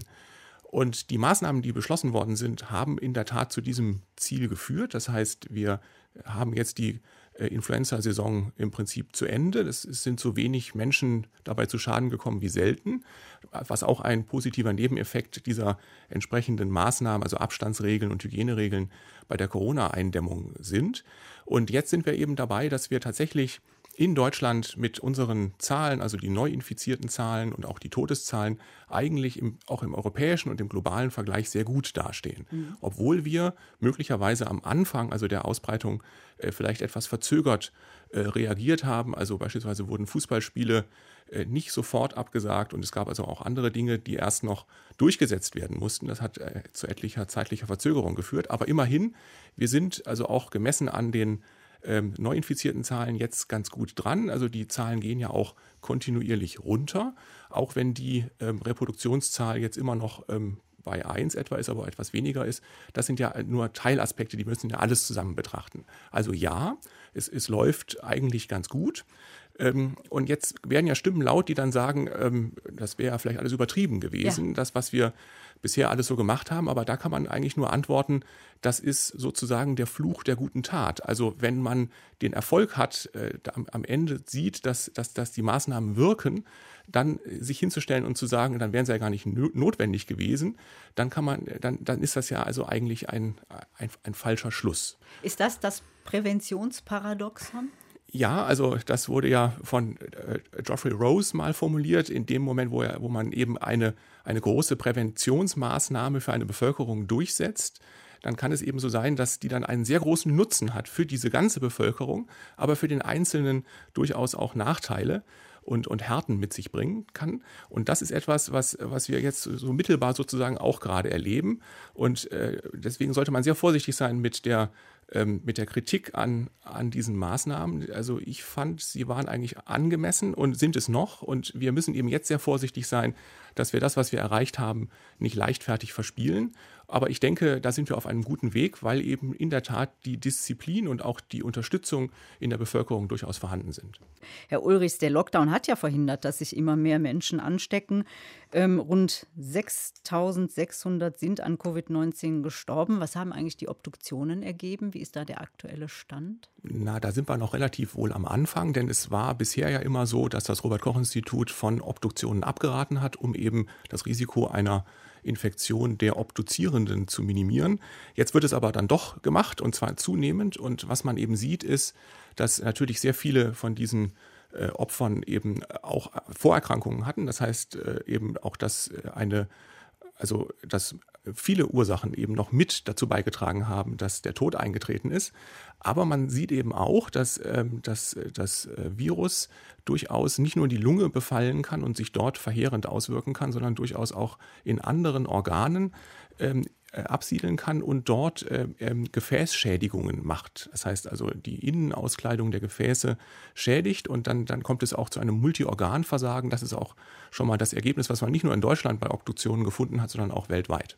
Speaker 3: Und die Maßnahmen, die beschlossen worden sind, haben in der Tat zu diesem Ziel geführt. Das heißt, wir haben jetzt die äh, Influenza-Saison im Prinzip zu Ende. Es sind so wenig Menschen dabei zu Schaden gekommen wie selten, was auch ein positiver Nebeneffekt dieser entsprechenden Maßnahmen, also Abstandsregeln und Hygieneregeln bei der Corona-Eindämmung sind. Und jetzt sind wir eben dabei, dass wir tatsächlich in Deutschland mit unseren Zahlen, also die neu infizierten Zahlen und auch die Todeszahlen, eigentlich im, auch im europäischen und im globalen Vergleich sehr gut dastehen. Mhm. Obwohl wir möglicherweise am Anfang, also der Ausbreitung, äh, vielleicht etwas verzögert äh, reagiert haben. Also beispielsweise wurden Fußballspiele äh, nicht sofort abgesagt und es gab also auch andere Dinge, die erst noch durchgesetzt werden mussten. Das hat äh, zu etlicher zeitlicher Verzögerung geführt. Aber immerhin, wir sind also auch gemessen an den Ähm, neuinfizierten Zahlen jetzt ganz gut dran. Also die Zahlen gehen ja auch kontinuierlich runter, auch wenn die ähm, Reproduktionszahl jetzt immer noch ähm, bei eins etwa ist, aber etwas weniger ist. Das sind ja nur Teilaspekte, die müssen ja alles zusammen betrachten. Also ja, es, es läuft eigentlich ganz gut. Ähm, und jetzt werden ja Stimmen laut, die dann sagen, ähm, das wäre ja vielleicht alles übertrieben gewesen, ja. Das, was wir bisher alles so gemacht haben. Aber da kann man eigentlich nur antworten, das ist sozusagen der Fluch der guten Tat. Also wenn man den Erfolg hat, äh, am, am Ende sieht, dass, dass, dass die Maßnahmen wirken, dann sich hinzustellen und zu sagen, dann wären sie ja gar nicht notwendig gewesen, dann kann man, dann, dann ist das ja also eigentlich ein, ein, ein falscher Schluss.
Speaker 2: Ist das das Präventionsparadoxon?
Speaker 3: Ja, also das wurde ja von äh, Geoffrey Rose mal formuliert, in dem Moment, wo, er, wo man eben eine, eine große Präventionsmaßnahme für eine Bevölkerung durchsetzt, dann kann es eben so sein, dass die dann einen sehr großen Nutzen hat für diese ganze Bevölkerung, aber für den Einzelnen durchaus auch Nachteile und, und Härten mit sich bringen kann. Und das ist etwas, was, was wir jetzt so mittelbar sozusagen auch gerade erleben. Und äh, deswegen sollte man sehr vorsichtig sein mit der mit der Kritik an, an diesen Maßnahmen. Also ich fand, sie waren eigentlich angemessen und sind es noch. Und wir müssen eben jetzt sehr vorsichtig sein, dass wir das, was wir erreicht haben, nicht leichtfertig verspielen. Aber ich denke, da sind wir auf einem guten Weg, weil eben in der Tat die Disziplin und auch die Unterstützung in der Bevölkerung durchaus vorhanden sind.
Speaker 2: Herr Ulrichs, der Lockdown hat ja verhindert, dass sich immer mehr Menschen anstecken. Ähm, rund sechstausendsechshundert sind an Covid neunzehn gestorben. Was haben eigentlich die Obduktionen ergeben? Wie ist da der aktuelle Stand?
Speaker 3: Na, da sind wir noch relativ wohl am Anfang, denn es war bisher ja immer so, dass das Robert-Koch-Institut von Obduktionen abgeraten hat, um eben das Risiko einer Infektion der Obduzierenden zu minimieren. Jetzt wird es aber dann doch gemacht und zwar zunehmend. Und was man eben sieht, ist, dass natürlich sehr viele von diesen äh, Opfern eben auch Vorerkrankungen hatten. Das heißt äh, eben auch, dass eine, also dass viele Ursachen eben noch mit dazu beigetragen haben, dass der Tod eingetreten ist. Aber man sieht eben auch, dass ähm, das, das Virus durchaus nicht nur die Lunge befallen kann und sich dort verheerend auswirken kann, sondern durchaus auch in anderen Organen ähm, äh, absiedeln kann und dort äh, äh, Gefäßschädigungen macht. Das heißt also, die Innenauskleidung der Gefäße schädigt und dann, dann kommt es auch zu einem Multiorganversagen. Das ist auch schon mal das Ergebnis, was man nicht nur in Deutschland bei Obduktionen gefunden hat, sondern auch weltweit.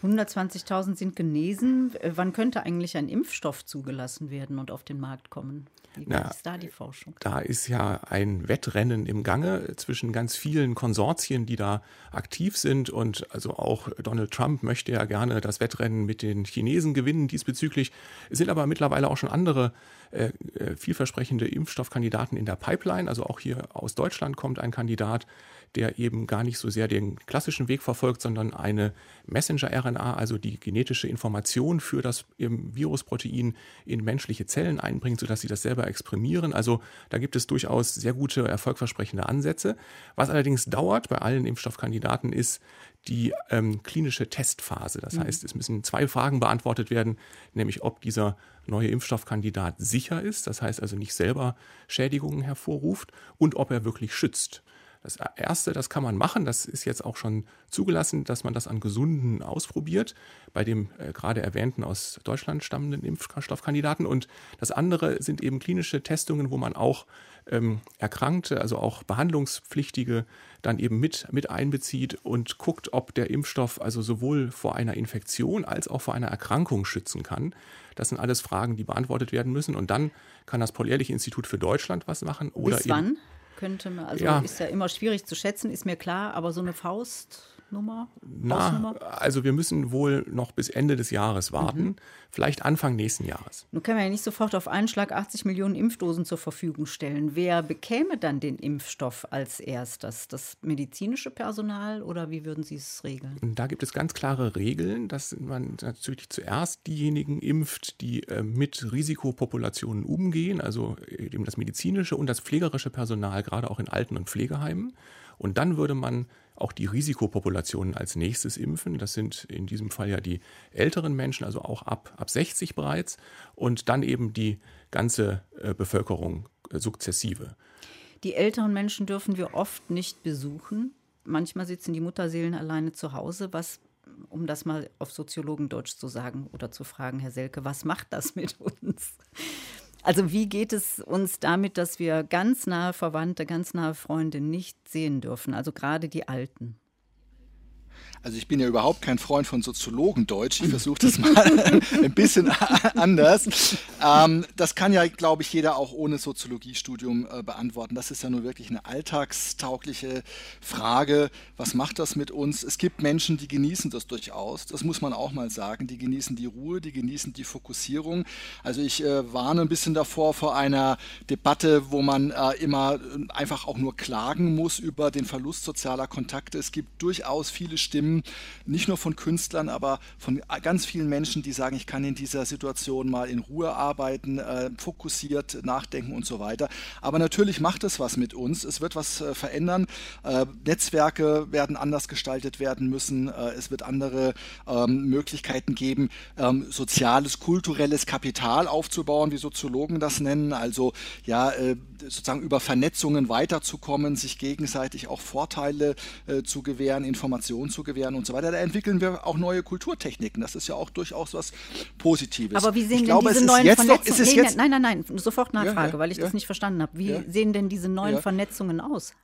Speaker 2: hundertzwanzigtausend sind genesen. Wann könnte eigentlich ein Impfstoff zugelassen werden und auf den Markt kommen? Wie
Speaker 3: Na,
Speaker 2: ist da die Forschung?
Speaker 3: Da ist ja ein Wettrennen im Gange zwischen ganz vielen Konsortien, die da aktiv sind. Und also auch Donald Trump möchte ja gerne das Wettrennen mit den Chinesen gewinnen diesbezüglich. Es sind aber mittlerweile auch schon andere äh, vielversprechende Impfstoffkandidaten in der Pipeline. Also auch hier aus Deutschland kommt ein Kandidat, der eben gar nicht so sehr den klassischen Weg verfolgt, sondern eine Messenger-R N A, also die genetische Information für das Virusprotein in menschliche Zellen einbringt, sodass sie das selber exprimieren. Also da gibt es durchaus sehr gute, erfolgversprechende Ansätze. Was allerdings dauert bei allen Impfstoffkandidaten ist die ähm, klinische Testphase. Das
Speaker 2: Mhm.
Speaker 3: heißt, es müssen zwei Fragen beantwortet werden, nämlich ob dieser neue Impfstoffkandidat sicher ist, das heißt also nicht selber Schädigungen hervorruft, und ob er wirklich schützt. Das Erste, das kann man machen, das ist jetzt auch schon zugelassen, dass man das an Gesunden ausprobiert, bei dem äh, gerade erwähnten aus Deutschland stammenden Impfstoffkandidaten. Und das andere sind eben klinische Testungen, wo man auch ähm, Erkrankte, also auch Behandlungspflichtige dann eben mit, mit einbezieht und guckt, ob der Impfstoff also sowohl vor einer Infektion als auch vor einer Erkrankung schützen kann. Das sind alles Fragen, die beantwortet werden müssen. Und dann kann das Paul-Ehrlich-Institut für Deutschland was machen. Oder
Speaker 2: Bis
Speaker 3: eben,
Speaker 2: wann könnte man, also
Speaker 3: Ja.
Speaker 2: ist ja immer schwierig zu schätzen, ist mir klar, aber so eine Faustnummer,
Speaker 3: Na,
Speaker 2: Hausnummer?
Speaker 3: also wir müssen wohl noch bis Ende des Jahres warten,
Speaker 2: Mhm.
Speaker 3: vielleicht Anfang nächsten Jahres.
Speaker 2: Nun können wir ja nicht sofort auf einen Schlag achtzig Millionen Impfdosen zur Verfügung stellen. Wer bekäme dann den Impfstoff als erstes? Das medizinische Personal oder wie würden Sie es regeln?
Speaker 3: Und da gibt es ganz klare Regeln, dass man natürlich zuerst diejenigen impft, die äh, mit Risikopopulationen umgehen, also eben das medizinische und das pflegerische Personal, gerade auch in Alten- und Pflegeheimen. Und dann würde man auch die Risikopopulationen als nächstes impfen. Das sind in diesem Fall ja die älteren Menschen, also auch ab, ab sechzig bereits. Und dann eben die ganze äh, Bevölkerung äh, sukzessive.
Speaker 2: Die älteren Menschen dürfen wir oft nicht besuchen. Manchmal sitzen die Mutterseelen alleine zu Hause. Was, um das mal auf Soziologendeutsch zu sagen oder zu fragen, Herr Selke, was macht das mit uns? Also wie geht es uns damit, dass wir ganz nahe Verwandte, ganz nahe Freunde nicht sehen dürfen, also gerade die Alten?
Speaker 4: Also ich bin ja überhaupt kein Freund von Soziologendeutsch. Ich versuche das mal ein bisschen anders. Ähm, das kann ja, glaube ich, jeder auch ohne Soziologiestudium äh, beantworten. Das ist ja nur wirklich eine alltagstaugliche Frage. Was macht das mit uns? Es gibt Menschen, die genießen das durchaus. Das muss man auch mal sagen. Die genießen die Ruhe, die genießen die Fokussierung. Also ich äh, warne ein bisschen davor vor einer Debatte, wo man äh, immer einfach auch nur klagen muss über den Verlust sozialer Kontakte. Es gibt durchaus viele Stimmen, nicht nur von Künstlern, aber von ganz vielen Menschen, die sagen, ich kann in dieser Situation mal in Ruhe arbeiten, äh, fokussiert nachdenken und so weiter. Aber natürlich macht es was mit uns. Es wird was äh, verändern. Äh, Netzwerke werden anders gestaltet werden müssen. Äh, es wird andere ähm, Möglichkeiten geben, ähm, soziales, kulturelles Kapital aufzubauen, wie Soziologen das nennen. Also ja, äh, sozusagen über Vernetzungen weiterzukommen, sich gegenseitig auch Vorteile äh, zu gewähren, Informationen zu gewähren und so weiter. Da entwickeln wir auch neue Kulturtechniken. Das ist ja auch durchaus was Positives.
Speaker 2: Aber wie sehen
Speaker 4: ich
Speaker 2: denn
Speaker 4: glaube,
Speaker 2: diese
Speaker 4: es
Speaker 2: neuen
Speaker 4: ist jetzt noch,
Speaker 2: Vernetzungen?
Speaker 4: ist es
Speaker 2: Nee,
Speaker 4: jetzt,
Speaker 2: nein, nein, nein, sofort Nachfrage,
Speaker 4: Ja, ja,
Speaker 2: weil ich
Speaker 4: ja.
Speaker 2: das nicht verstanden habe. Wie
Speaker 4: Ja.
Speaker 2: sehen denn diese neuen
Speaker 4: Ja.
Speaker 2: Vernetzungen aus?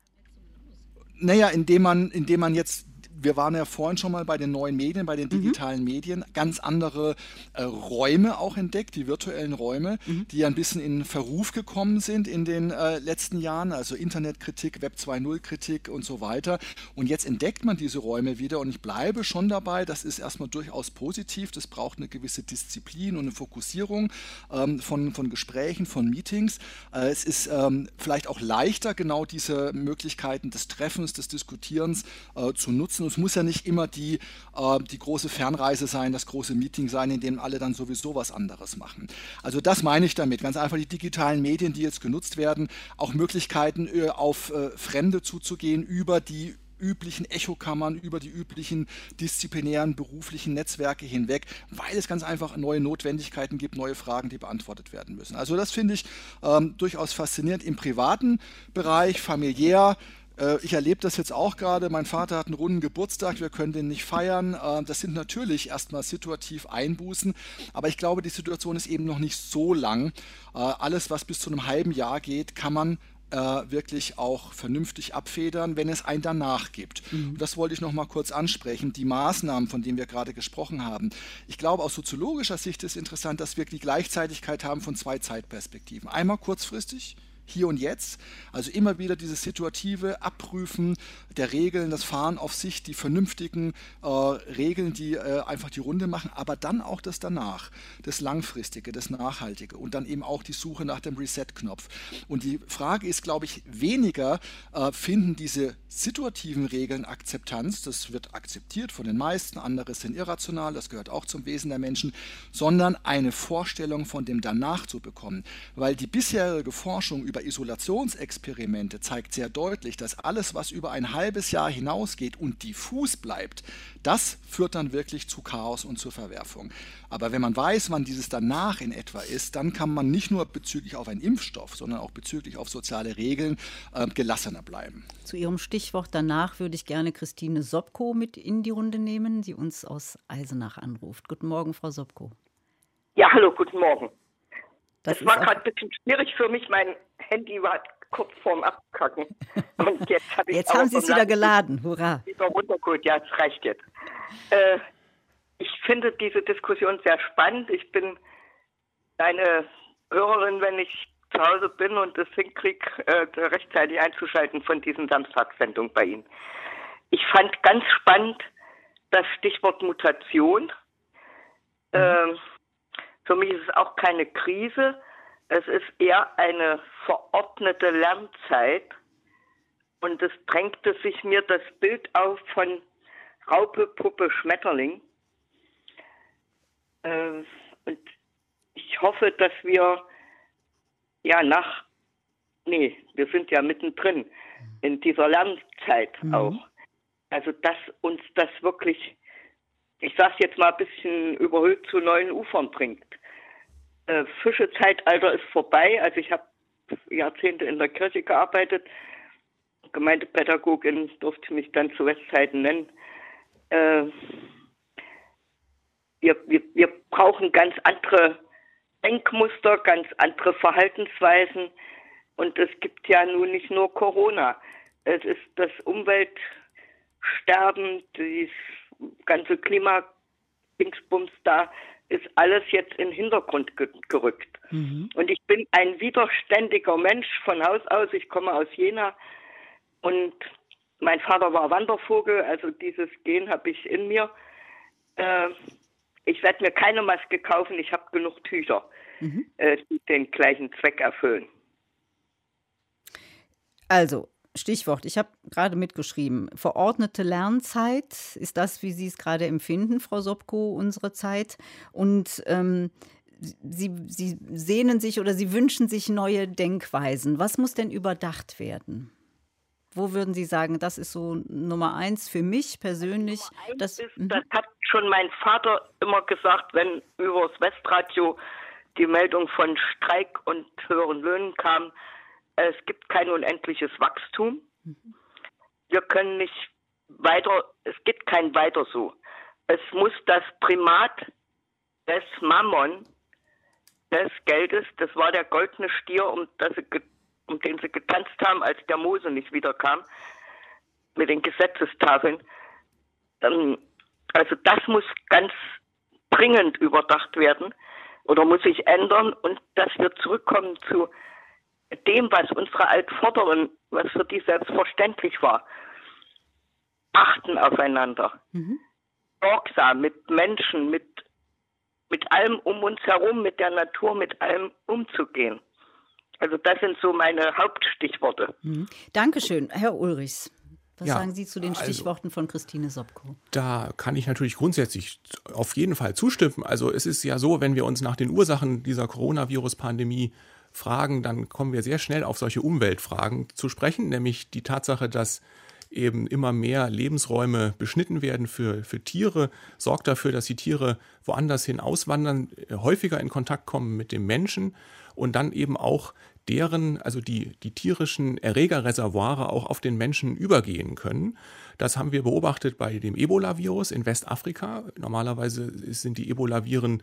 Speaker 4: Naja, indem man, indem man jetzt, wir waren ja vorhin schon mal bei den neuen Medien, bei den digitalen Medien, ganz andere äh, Räume auch entdeckt, die virtuellen Räume, die ja ein bisschen in Verruf gekommen sind in den äh, letzten Jahren, also Internetkritik, Web zwei Punkt null-Kritik und so weiter. Und jetzt entdeckt man diese Räume wieder und ich bleibe schon dabei, das ist erstmal durchaus positiv, das braucht eine gewisse Disziplin und eine Fokussierung ähm, von, von Gesprächen, von Meetings. Äh, es ist ähm, vielleicht auch leichter, genau diese Möglichkeiten des Treffens, des Diskutierens äh, zu nutzen. Es muss ja nicht immer die, äh, die große Fernreise sein, das große Meeting sein, in dem alle dann sowieso was anderes machen. Also das meine ich damit. Ganz einfach die digitalen Medien, die jetzt genutzt werden, auch Möglichkeiten äh, auf äh, Fremde zuzugehen über die üblichen Echokammern, über die üblichen disziplinären beruflichen Netzwerke hinweg, weil es ganz einfach neue Notwendigkeiten gibt, neue Fragen, die beantwortet werden müssen. Also das finde ich ähm, durchaus faszinierend im privaten Bereich, familiär. Ich erlebe das jetzt auch gerade. Mein Vater hat einen runden Geburtstag, wir können den nicht feiern. Das sind natürlich erstmal situativ Einbußen, aber ich glaube, die Situation ist eben noch nicht so lang. Alles, was bis zu einem halben Jahr geht, kann man äh, wirklich auch vernünftig abfedern, wenn es ein danach gibt. Mhm. Und das wollte ich noch mal kurz ansprechen. Die Maßnahmen, von denen wir gerade gesprochen haben. Ich glaube, aus soziologischer Sicht ist interessant, dass wir die Gleichzeitigkeit haben von zwei Zeitperspektiven. Einmal kurzfristig, hier und jetzt, also immer wieder dieses situative Abprüfen der Regeln, das Fahren auf sich, die vernünftigen äh, Regeln, die äh, einfach die Runde machen, aber dann auch das danach, das Langfristige, das Nachhaltige und dann eben auch die Suche nach dem Reset-Knopf. Und die Frage ist, glaube ich, weniger äh, finden diese situativen Regeln Akzeptanz, das wird akzeptiert von den meisten, andere sind irrational, das gehört auch zum Wesen der Menschen, sondern eine Vorstellung von dem danach zu bekommen, weil die bisherige Forschung über Isolationsexperimente zeigt sehr deutlich, dass alles, was über ein halbes Jahr hinausgeht und diffus bleibt, das führt dann wirklich zu Chaos und zur Verwerfung. Aber wenn man weiß, wann dieses danach in etwa ist, dann kann man nicht nur bezüglich auf einen Impfstoff, sondern auch bezüglich auf soziale Regeln äh, gelassener bleiben.
Speaker 2: Zu Ihrem Stichwort danach würde ich gerne Christine Sobko mit in die Runde nehmen, die uns aus Eisenach anruft. Guten Morgen, Frau Sobko.
Speaker 12: Ja, hallo, guten Morgen.
Speaker 2: Das
Speaker 12: es war gerade ein bisschen schwierig für mich, mein Handy war kurz vorm Abkacken. Und jetzt hab ich
Speaker 2: jetzt haben Sie es wieder geladen, hurra.
Speaker 12: Wieder runtergeholt, ja, es reicht jetzt. Äh, ich finde diese Diskussion sehr spannend. Ich bin eine Hörerin, wenn ich zu Hause bin und es hinkriege, äh, rechtzeitig einzuschalten von diesen Samstagssendungen bei Ihnen. Ich fand ganz spannend das Stichwort Mutation. Mhm. Äh, für mich ist es auch keine Krise. Es ist eher eine verordnete Lernzeit und es drängte sich mir das Bild auf von Raupe, Puppe, Schmetterling. Äh, und ich hoffe, dass wir ja nach, nee, wir sind ja mittendrin in dieser Lernzeit mhm. auch. Also dass uns das wirklich, ich sage jetzt mal ein bisschen überhöht, zu neuen Ufern bringt. Fischezeitalter ist vorbei. Also ich habe Jahrzehnte in der Kirche gearbeitet. Gemeindepädagogin durfte mich dann zu Westzeiten nennen. Äh, wir, wir, wir brauchen ganz andere Denkmuster, ganz andere Verhaltensweisen. Und es gibt ja nun nicht nur Corona. Es ist das Umweltsterben, das ganze Klima-Dingsbums da, ist alles jetzt in den Hintergrund ge- gerückt. Mhm. Und ich bin ein widerständiger Mensch von Haus aus. Ich komme aus Jena und mein Vater war Wandervogel, also dieses Gen habe ich in mir. Äh, ich werde mir keine Maske kaufen, ich habe genug Tücher, mhm. äh, die den gleichen Zweck erfüllen.
Speaker 2: Also, Stichwort, ich habe gerade mitgeschrieben, verordnete Lernzeit, ist das, wie Sie es gerade empfinden, Frau Sobko, unsere Zeit? Und ähm, Sie, Sie sehnen sich oder Sie wünschen sich neue Denkweisen. Was muss denn überdacht werden? Wo würden Sie sagen, das ist so Nummer eins für mich persönlich?
Speaker 12: Nummer eins
Speaker 2: das,
Speaker 12: ist, das hat schon mein Vater immer gesagt, wenn übers Westradio die Meldung von Streik und höheren Löhnen kam, es gibt kein unendliches Wachstum. Mhm. Wir können nicht weiter, es gibt kein Weiter so. Es muss das Primat des Mammon, des Geldes, das war der goldene Stier, um, das sie, um den sie getanzt haben, als der Mose nicht wiederkam, mit den Gesetzestafeln. Also das muss ganz dringend überdacht werden oder muss sich ändern und dass wir zurückkommen zu dem, was unsere Altvorderen, was für die selbstverständlich war. Achten aufeinander. Mhm. Sorgsam mit Menschen, mit, mit allem um uns herum, mit der Natur, mit allem umzugehen. Also das sind so meine Hauptstichworte.
Speaker 2: Mhm. Dankeschön. Herr Ulrichs, was
Speaker 3: ja,
Speaker 2: sagen Sie zu den Stichworten also, von Christine Sobko?
Speaker 3: Da kann ich natürlich grundsätzlich auf jeden Fall zustimmen. Also es ist ja so, wenn wir uns nach den Ursachen dieser Coronavirus-Pandemie fragen, dann kommen wir sehr schnell auf solche Umweltfragen zu sprechen, nämlich die Tatsache, dass eben immer mehr Lebensräume beschnitten werden für, für Tiere, sorgt dafür, dass die Tiere woanders hin auswandern, häufiger in Kontakt kommen mit dem Menschen und dann eben auch deren, also die, die tierischen Erregerreservoire auch auf den Menschen übergehen können. Das haben wir beobachtet bei dem Ebola-Virus in Westafrika. Normalerweise sind die Ebola-Viren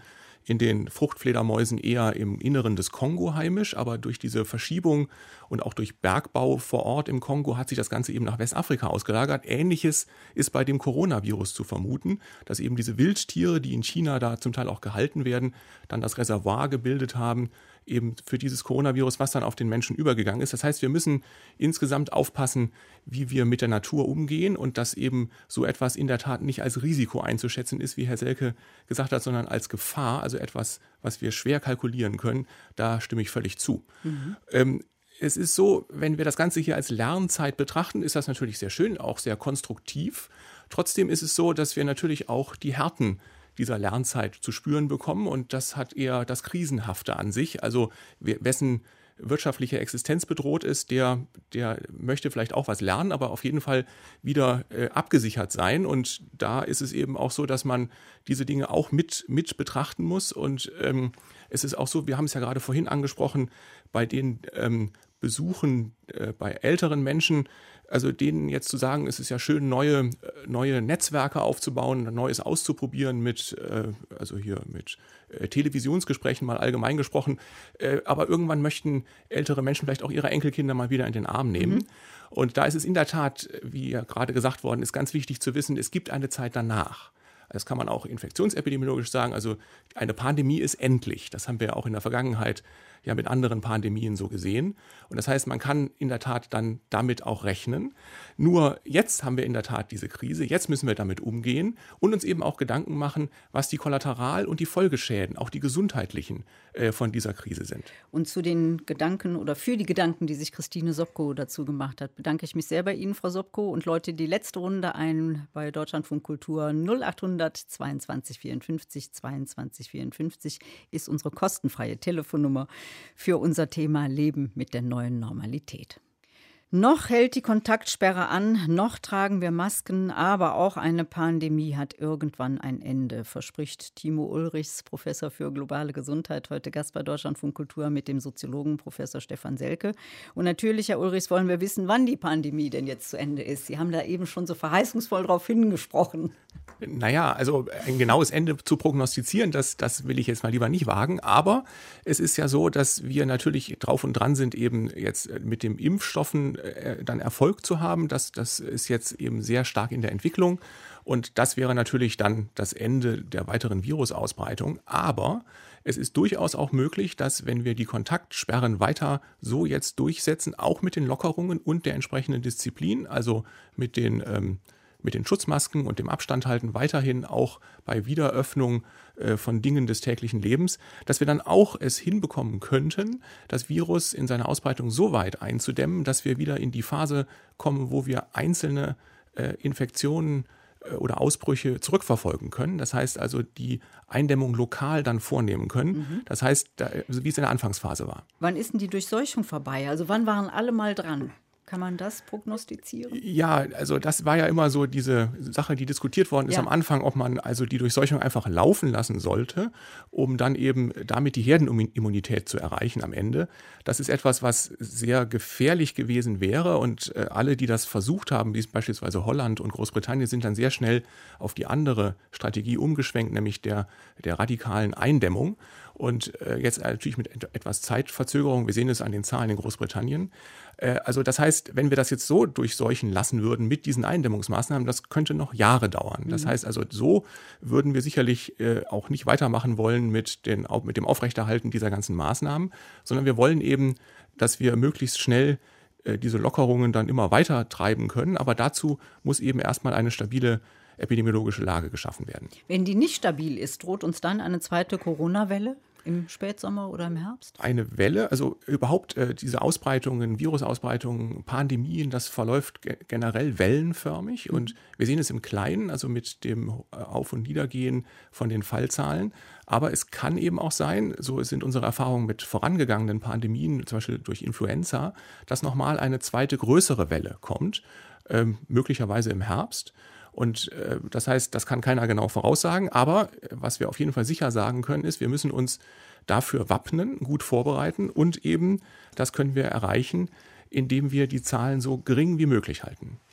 Speaker 3: in den Fruchtfledermäusen eher im Inneren des Kongo heimisch, aber durch diese Verschiebung und auch durch Bergbau vor Ort im Kongo hat sich das Ganze eben nach Westafrika ausgelagert. Ähnliches ist bei dem Coronavirus zu vermuten, dass eben diese Wildtiere, die in China da zum Teil auch gehalten werden, dann das Reservoir gebildet haben, eben für dieses Coronavirus, was dann auf den Menschen übergegangen ist. Das heißt, wir müssen insgesamt aufpassen, wie wir mit der Natur umgehen und dass eben so etwas in der Tat nicht als Risiko einzuschätzen ist, wie Herr Selke gesagt hat, sondern als Gefahr, also etwas, was wir schwer kalkulieren können. Da stimme ich völlig zu. Mhm. Ähm, es ist so, wenn wir das Ganze hier als Lernzeit betrachten, ist das natürlich sehr schön, auch sehr konstruktiv. Trotzdem ist es so, dass wir natürlich auch die Härten dieser Lernzeit zu spüren bekommen und das hat eher das Krisenhafte an sich. Also wessen wirtschaftliche Existenz bedroht ist, der, der möchte vielleicht auch was lernen, aber auf jeden Fall wieder äh, abgesichert sein. Und da ist es eben auch so, dass man diese Dinge auch mit, mit betrachten muss. Und ähm, es ist auch so, wir haben es ja gerade vorhin angesprochen, bei den ähm, Besuchen äh, bei älteren Menschen, also denen jetzt zu sagen, es ist ja schön, neue, neue Netzwerke aufzubauen, Neues auszuprobieren mit, äh, also hier mit äh, Televisionsgesprächen mal allgemein gesprochen. Äh, aber irgendwann möchten ältere Menschen vielleicht auch ihre Enkelkinder mal wieder in den Arm nehmen. Mhm. Und da ist es in der Tat, wie ja gerade gesagt worden ist, ganz wichtig zu wissen, es gibt eine Zeit danach. Das kann man auch infektionsepidemiologisch sagen. Also eine Pandemie ist endlich. Das haben wir ja auch in der Vergangenheit ja mit anderen Pandemien so gesehen. Und das heißt, man kann in der Tat dann damit auch rechnen. Nur jetzt haben wir in der Tat diese Krise. Jetzt müssen wir damit umgehen und uns eben auch Gedanken machen, was die Kollateral- und die Folgeschäden, auch die gesundheitlichen, äh, von dieser Krise sind.
Speaker 2: Und zu den Gedanken oder für die Gedanken, die sich Christine Sobko dazu gemacht hat, bedanke ich mich sehr bei Ihnen, Frau Sobko. Und Leute, die letzte Runde ein bei Deutschlandfunk Kultur null achthundert zweiundzwanzig vierundfünfzig zweiundzwanzig vierundfünfzig ist unsere kostenfreie Telefonnummer für unser Thema Leben mit der neuen Normalität. Noch hält die Kontaktsperre an, noch tragen wir Masken, aber auch eine Pandemie hat irgendwann ein Ende, verspricht Timo Ulrichs, Professor für globale Gesundheit, heute Gast bei Deutschlandfunk Kultur mit dem Soziologen Professor Stefan Selke. Und natürlich, Herr Ulrichs, wollen wir wissen, wann die Pandemie denn jetzt zu Ende ist. Sie haben da eben schon so verheißungsvoll drauf hingesprochen.
Speaker 3: Naja, also ein genaues Ende zu prognostizieren, das, das will ich jetzt mal lieber nicht wagen. Aber es ist ja so, dass wir natürlich drauf und dran sind, eben jetzt mit dem Impfstoffen äh, dann Erfolg zu haben. Das, das ist jetzt eben sehr stark in der Entwicklung. Und das wäre natürlich dann das Ende der weiteren Virusausbreitung. Aber es ist durchaus auch möglich, dass, wenn wir die Kontaktsperren weiter so jetzt durchsetzen, auch mit den Lockerungen und der entsprechenden Disziplin, also mit den ähm, mit den Schutzmasken und dem Abstand halten, weiterhin auch bei Wiederöffnung äh, von Dingen des täglichen Lebens, dass wir dann auch es hinbekommen könnten, das Virus in seiner Ausbreitung so weit einzudämmen, dass wir wieder in die Phase kommen, wo wir einzelne äh, Infektionen äh, oder Ausbrüche zurückverfolgen können. Das heißt also, die Eindämmung lokal dann vornehmen können. Mhm. Das heißt, da, also wie es in der Anfangsphase war.
Speaker 2: Wann ist denn die Durchseuchung vorbei? Also wann waren alle mal dran? Kann man das prognostizieren?
Speaker 3: Ja, also das war ja immer so diese Sache, die diskutiert worden ist ja. am Anfang, ob man also die Durchseuchung einfach laufen lassen sollte, um dann eben damit die Herdenimmunität zu erreichen am Ende. Das ist etwas, was sehr gefährlich gewesen wäre und äh, alle, die das versucht haben, wie beispielsweise Holland und Großbritannien, sind dann sehr schnell auf die andere Strategie umgeschwenkt, nämlich der, der radikalen Eindämmung. Und äh, jetzt natürlich mit etwas Zeitverzögerung, wir sehen es an den Zahlen in Großbritannien. Äh, also das heißt, wenn wir das jetzt so durchseuchen lassen würden mit diesen Eindämmungsmaßnahmen, das könnte noch Jahre dauern. Das mhm. heißt also, so würden wir sicherlich äh, auch nicht weitermachen wollen mit, den, mit dem Aufrechterhalten dieser ganzen Maßnahmen, sondern wir wollen eben, dass wir möglichst schnell äh, diese Lockerungen dann immer weiter treiben können. Aber dazu muss eben erstmal eine stabile epidemiologische Lage geschaffen werden.
Speaker 2: Wenn die nicht stabil ist, droht uns dann eine zweite Corona-Welle im Spätsommer oder im Herbst?
Speaker 3: Eine Welle, also überhaupt äh, diese Ausbreitungen, Virusausbreitungen, Pandemien, das verläuft ge- generell wellenförmig. Mhm. Und wir sehen es im Kleinen, also mit dem Auf- und Niedergehen von den Fallzahlen. Aber es kann eben auch sein, so sind unsere Erfahrungen mit vorangegangenen Pandemien, zum Beispiel durch Influenza, dass nochmal eine zweite größere Welle kommt, äh, möglicherweise im Herbst. Und äh, das heißt, das kann keiner genau voraussagen. Aber äh, was wir auf jeden Fall sicher sagen können, ist, wir müssen uns dafür wappnen, gut vorbereiten. Und eben, das können wir erreichen, indem wir die Zahlen so gering wie möglich halten.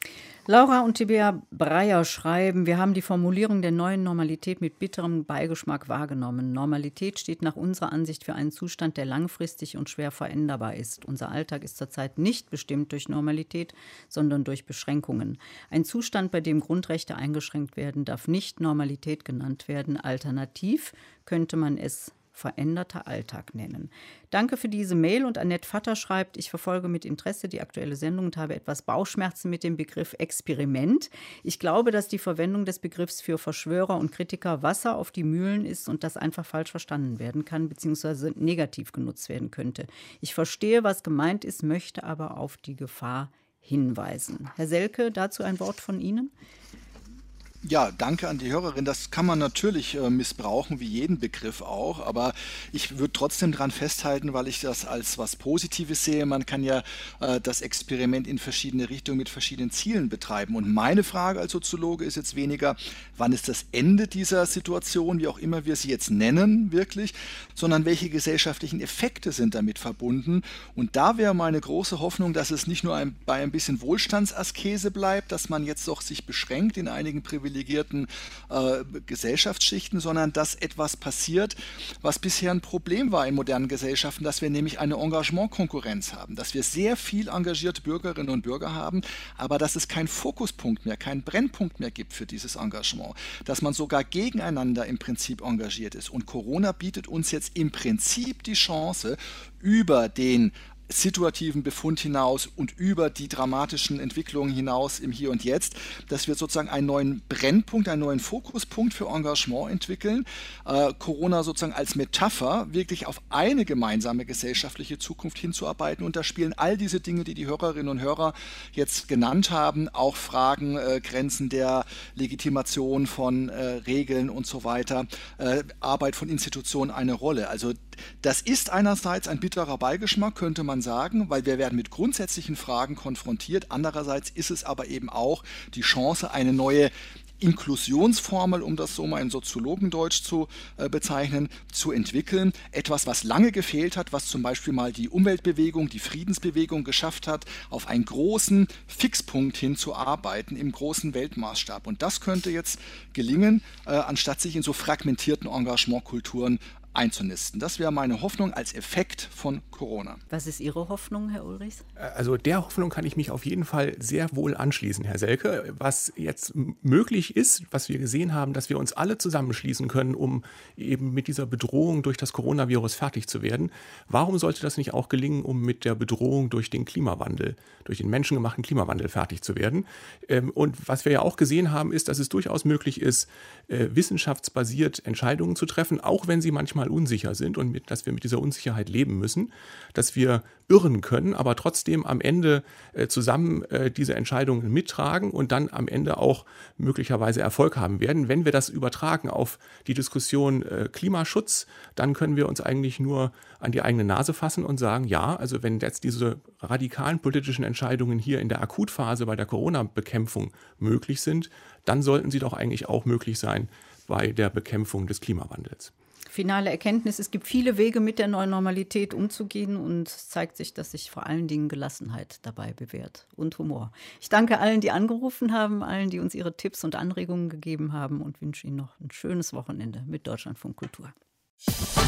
Speaker 2: Laura und Tabea Breyer schreiben, wir haben die Formulierung der neuen Normalität mit bitterem Beigeschmack wahrgenommen. Normalität steht nach unserer Ansicht für einen Zustand, der langfristig und schwer veränderbar ist. Unser Alltag ist zurzeit nicht bestimmt durch Normalität, sondern durch Beschränkungen. Ein Zustand, bei dem Grundrechte eingeschränkt werden, darf nicht Normalität genannt werden. Alternativ könnte man es veränderter Alltag nennen. Danke für diese Mail und Annette Vatter schreibt, ich verfolge mit Interesse die aktuelle Sendung und habe etwas Bauchschmerzen mit dem Begriff Experiment. Ich glaube, dass die Verwendung des Begriffs für Verschwörer und Kritiker Wasser auf die Mühlen ist und das einfach falsch verstanden werden kann bzw. negativ genutzt werden könnte. Ich verstehe, was gemeint ist, möchte aber auf die Gefahr hinweisen. Herr Selke, dazu ein Wort von Ihnen?
Speaker 4: Ja, danke an die Hörerin. Das kann man natürlich äh, missbrauchen, wie jeden Begriff auch, aber ich würde trotzdem daran festhalten, weil ich das als was Positives sehe. Man kann ja äh, das Experiment in verschiedene Richtungen mit verschiedenen Zielen betreiben. Und meine Frage als Soziologe ist jetzt weniger, wann ist das Ende dieser Situation, wie auch immer wir sie jetzt nennen, wirklich, sondern welche gesellschaftlichen Effekte sind damit verbunden. Und da wäre meine große Hoffnung, dass es nicht nur ein, bei ein bisschen Wohlstandsaskese bleibt, dass man jetzt doch sich beschränkt in einigen Privilegien, privilegierten äh, Gesellschaftsschichten, sondern dass etwas passiert, was bisher ein Problem war in modernen Gesellschaften, dass wir nämlich eine Engagementkonkurrenz haben, dass wir sehr viel engagierte Bürgerinnen und Bürger haben, aber dass es keinen Fokuspunkt mehr, keinen Brennpunkt mehr gibt für dieses Engagement, dass man sogar gegeneinander im Prinzip engagiert ist. Und Corona bietet uns jetzt im Prinzip die Chance, über den situativen Befund hinaus und über die dramatischen Entwicklungen hinaus im Hier und Jetzt, dass wir sozusagen einen neuen Brennpunkt, einen neuen Fokuspunkt für Engagement entwickeln. Äh, Corona sozusagen als Metapher, wirklich auf eine gemeinsame gesellschaftliche Zukunft hinzuarbeiten. Und da spielen all diese Dinge, die die Hörerinnen und Hörer jetzt genannt haben, auch Fragen, äh, Grenzen der Legitimation von äh, Regeln und so weiter, äh, Arbeit von Institutionen eine Rolle. Also das ist einerseits ein bitterer Beigeschmack, könnte man sagen, weil wir werden mit grundsätzlichen Fragen konfrontiert. Andererseits ist es aber eben auch die Chance, eine neue Inklusionsformel, um das so mal in Soziologendeutsch zu äh, bezeichnen, zu entwickeln. Etwas, was lange gefehlt hat, was zum Beispiel mal die Umweltbewegung, die Friedensbewegung geschafft hat, auf einen großen Fixpunkt hinzuarbeiten im großen Weltmaßstab. Und das könnte jetzt gelingen, äh, anstatt sich in so fragmentierten Engagementkulturen einzunisten. Das wäre meine Hoffnung als Effekt von Corona.
Speaker 2: Was ist Ihre Hoffnung, Herr Ulrichs?
Speaker 3: Also der Hoffnung kann ich mich auf jeden Fall sehr wohl anschließen, Herr Selke. Was jetzt möglich ist, was wir gesehen haben, dass wir uns alle zusammenschließen können, um eben mit dieser Bedrohung durch das Coronavirus fertig zu werden. Warum sollte das nicht auch gelingen, um mit der Bedrohung durch den Klimawandel, durch den menschengemachten Klimawandel fertig zu werden? Und was wir ja auch gesehen haben, ist, dass es durchaus möglich ist, wissenschaftsbasiert Entscheidungen zu treffen, auch wenn sie manchmal unsicher sind und mit, dass wir mit dieser Unsicherheit leben müssen, dass wir irren können, aber trotzdem am Ende äh, zusammen äh, diese Entscheidungen mittragen und dann am Ende auch möglicherweise Erfolg haben werden. Wenn wir das übertragen auf die Diskussion äh, Klimaschutz, dann können wir uns eigentlich nur an die eigene Nase fassen und sagen, ja, also wenn jetzt diese radikalen politischen Entscheidungen hier in der Akutphase bei der Corona-Bekämpfung möglich sind, dann sollten sie doch eigentlich auch möglich sein bei der Bekämpfung des Klimawandels.
Speaker 2: Finale Erkenntnis, es gibt viele Wege, mit der neuen Normalität umzugehen und es zeigt sich, dass sich vor allen Dingen Gelassenheit dabei bewährt und Humor. Ich danke allen, die angerufen haben, allen, die uns ihre Tipps und Anregungen gegeben haben und wünsche Ihnen noch ein schönes Wochenende mit Deutschlandfunk Kultur.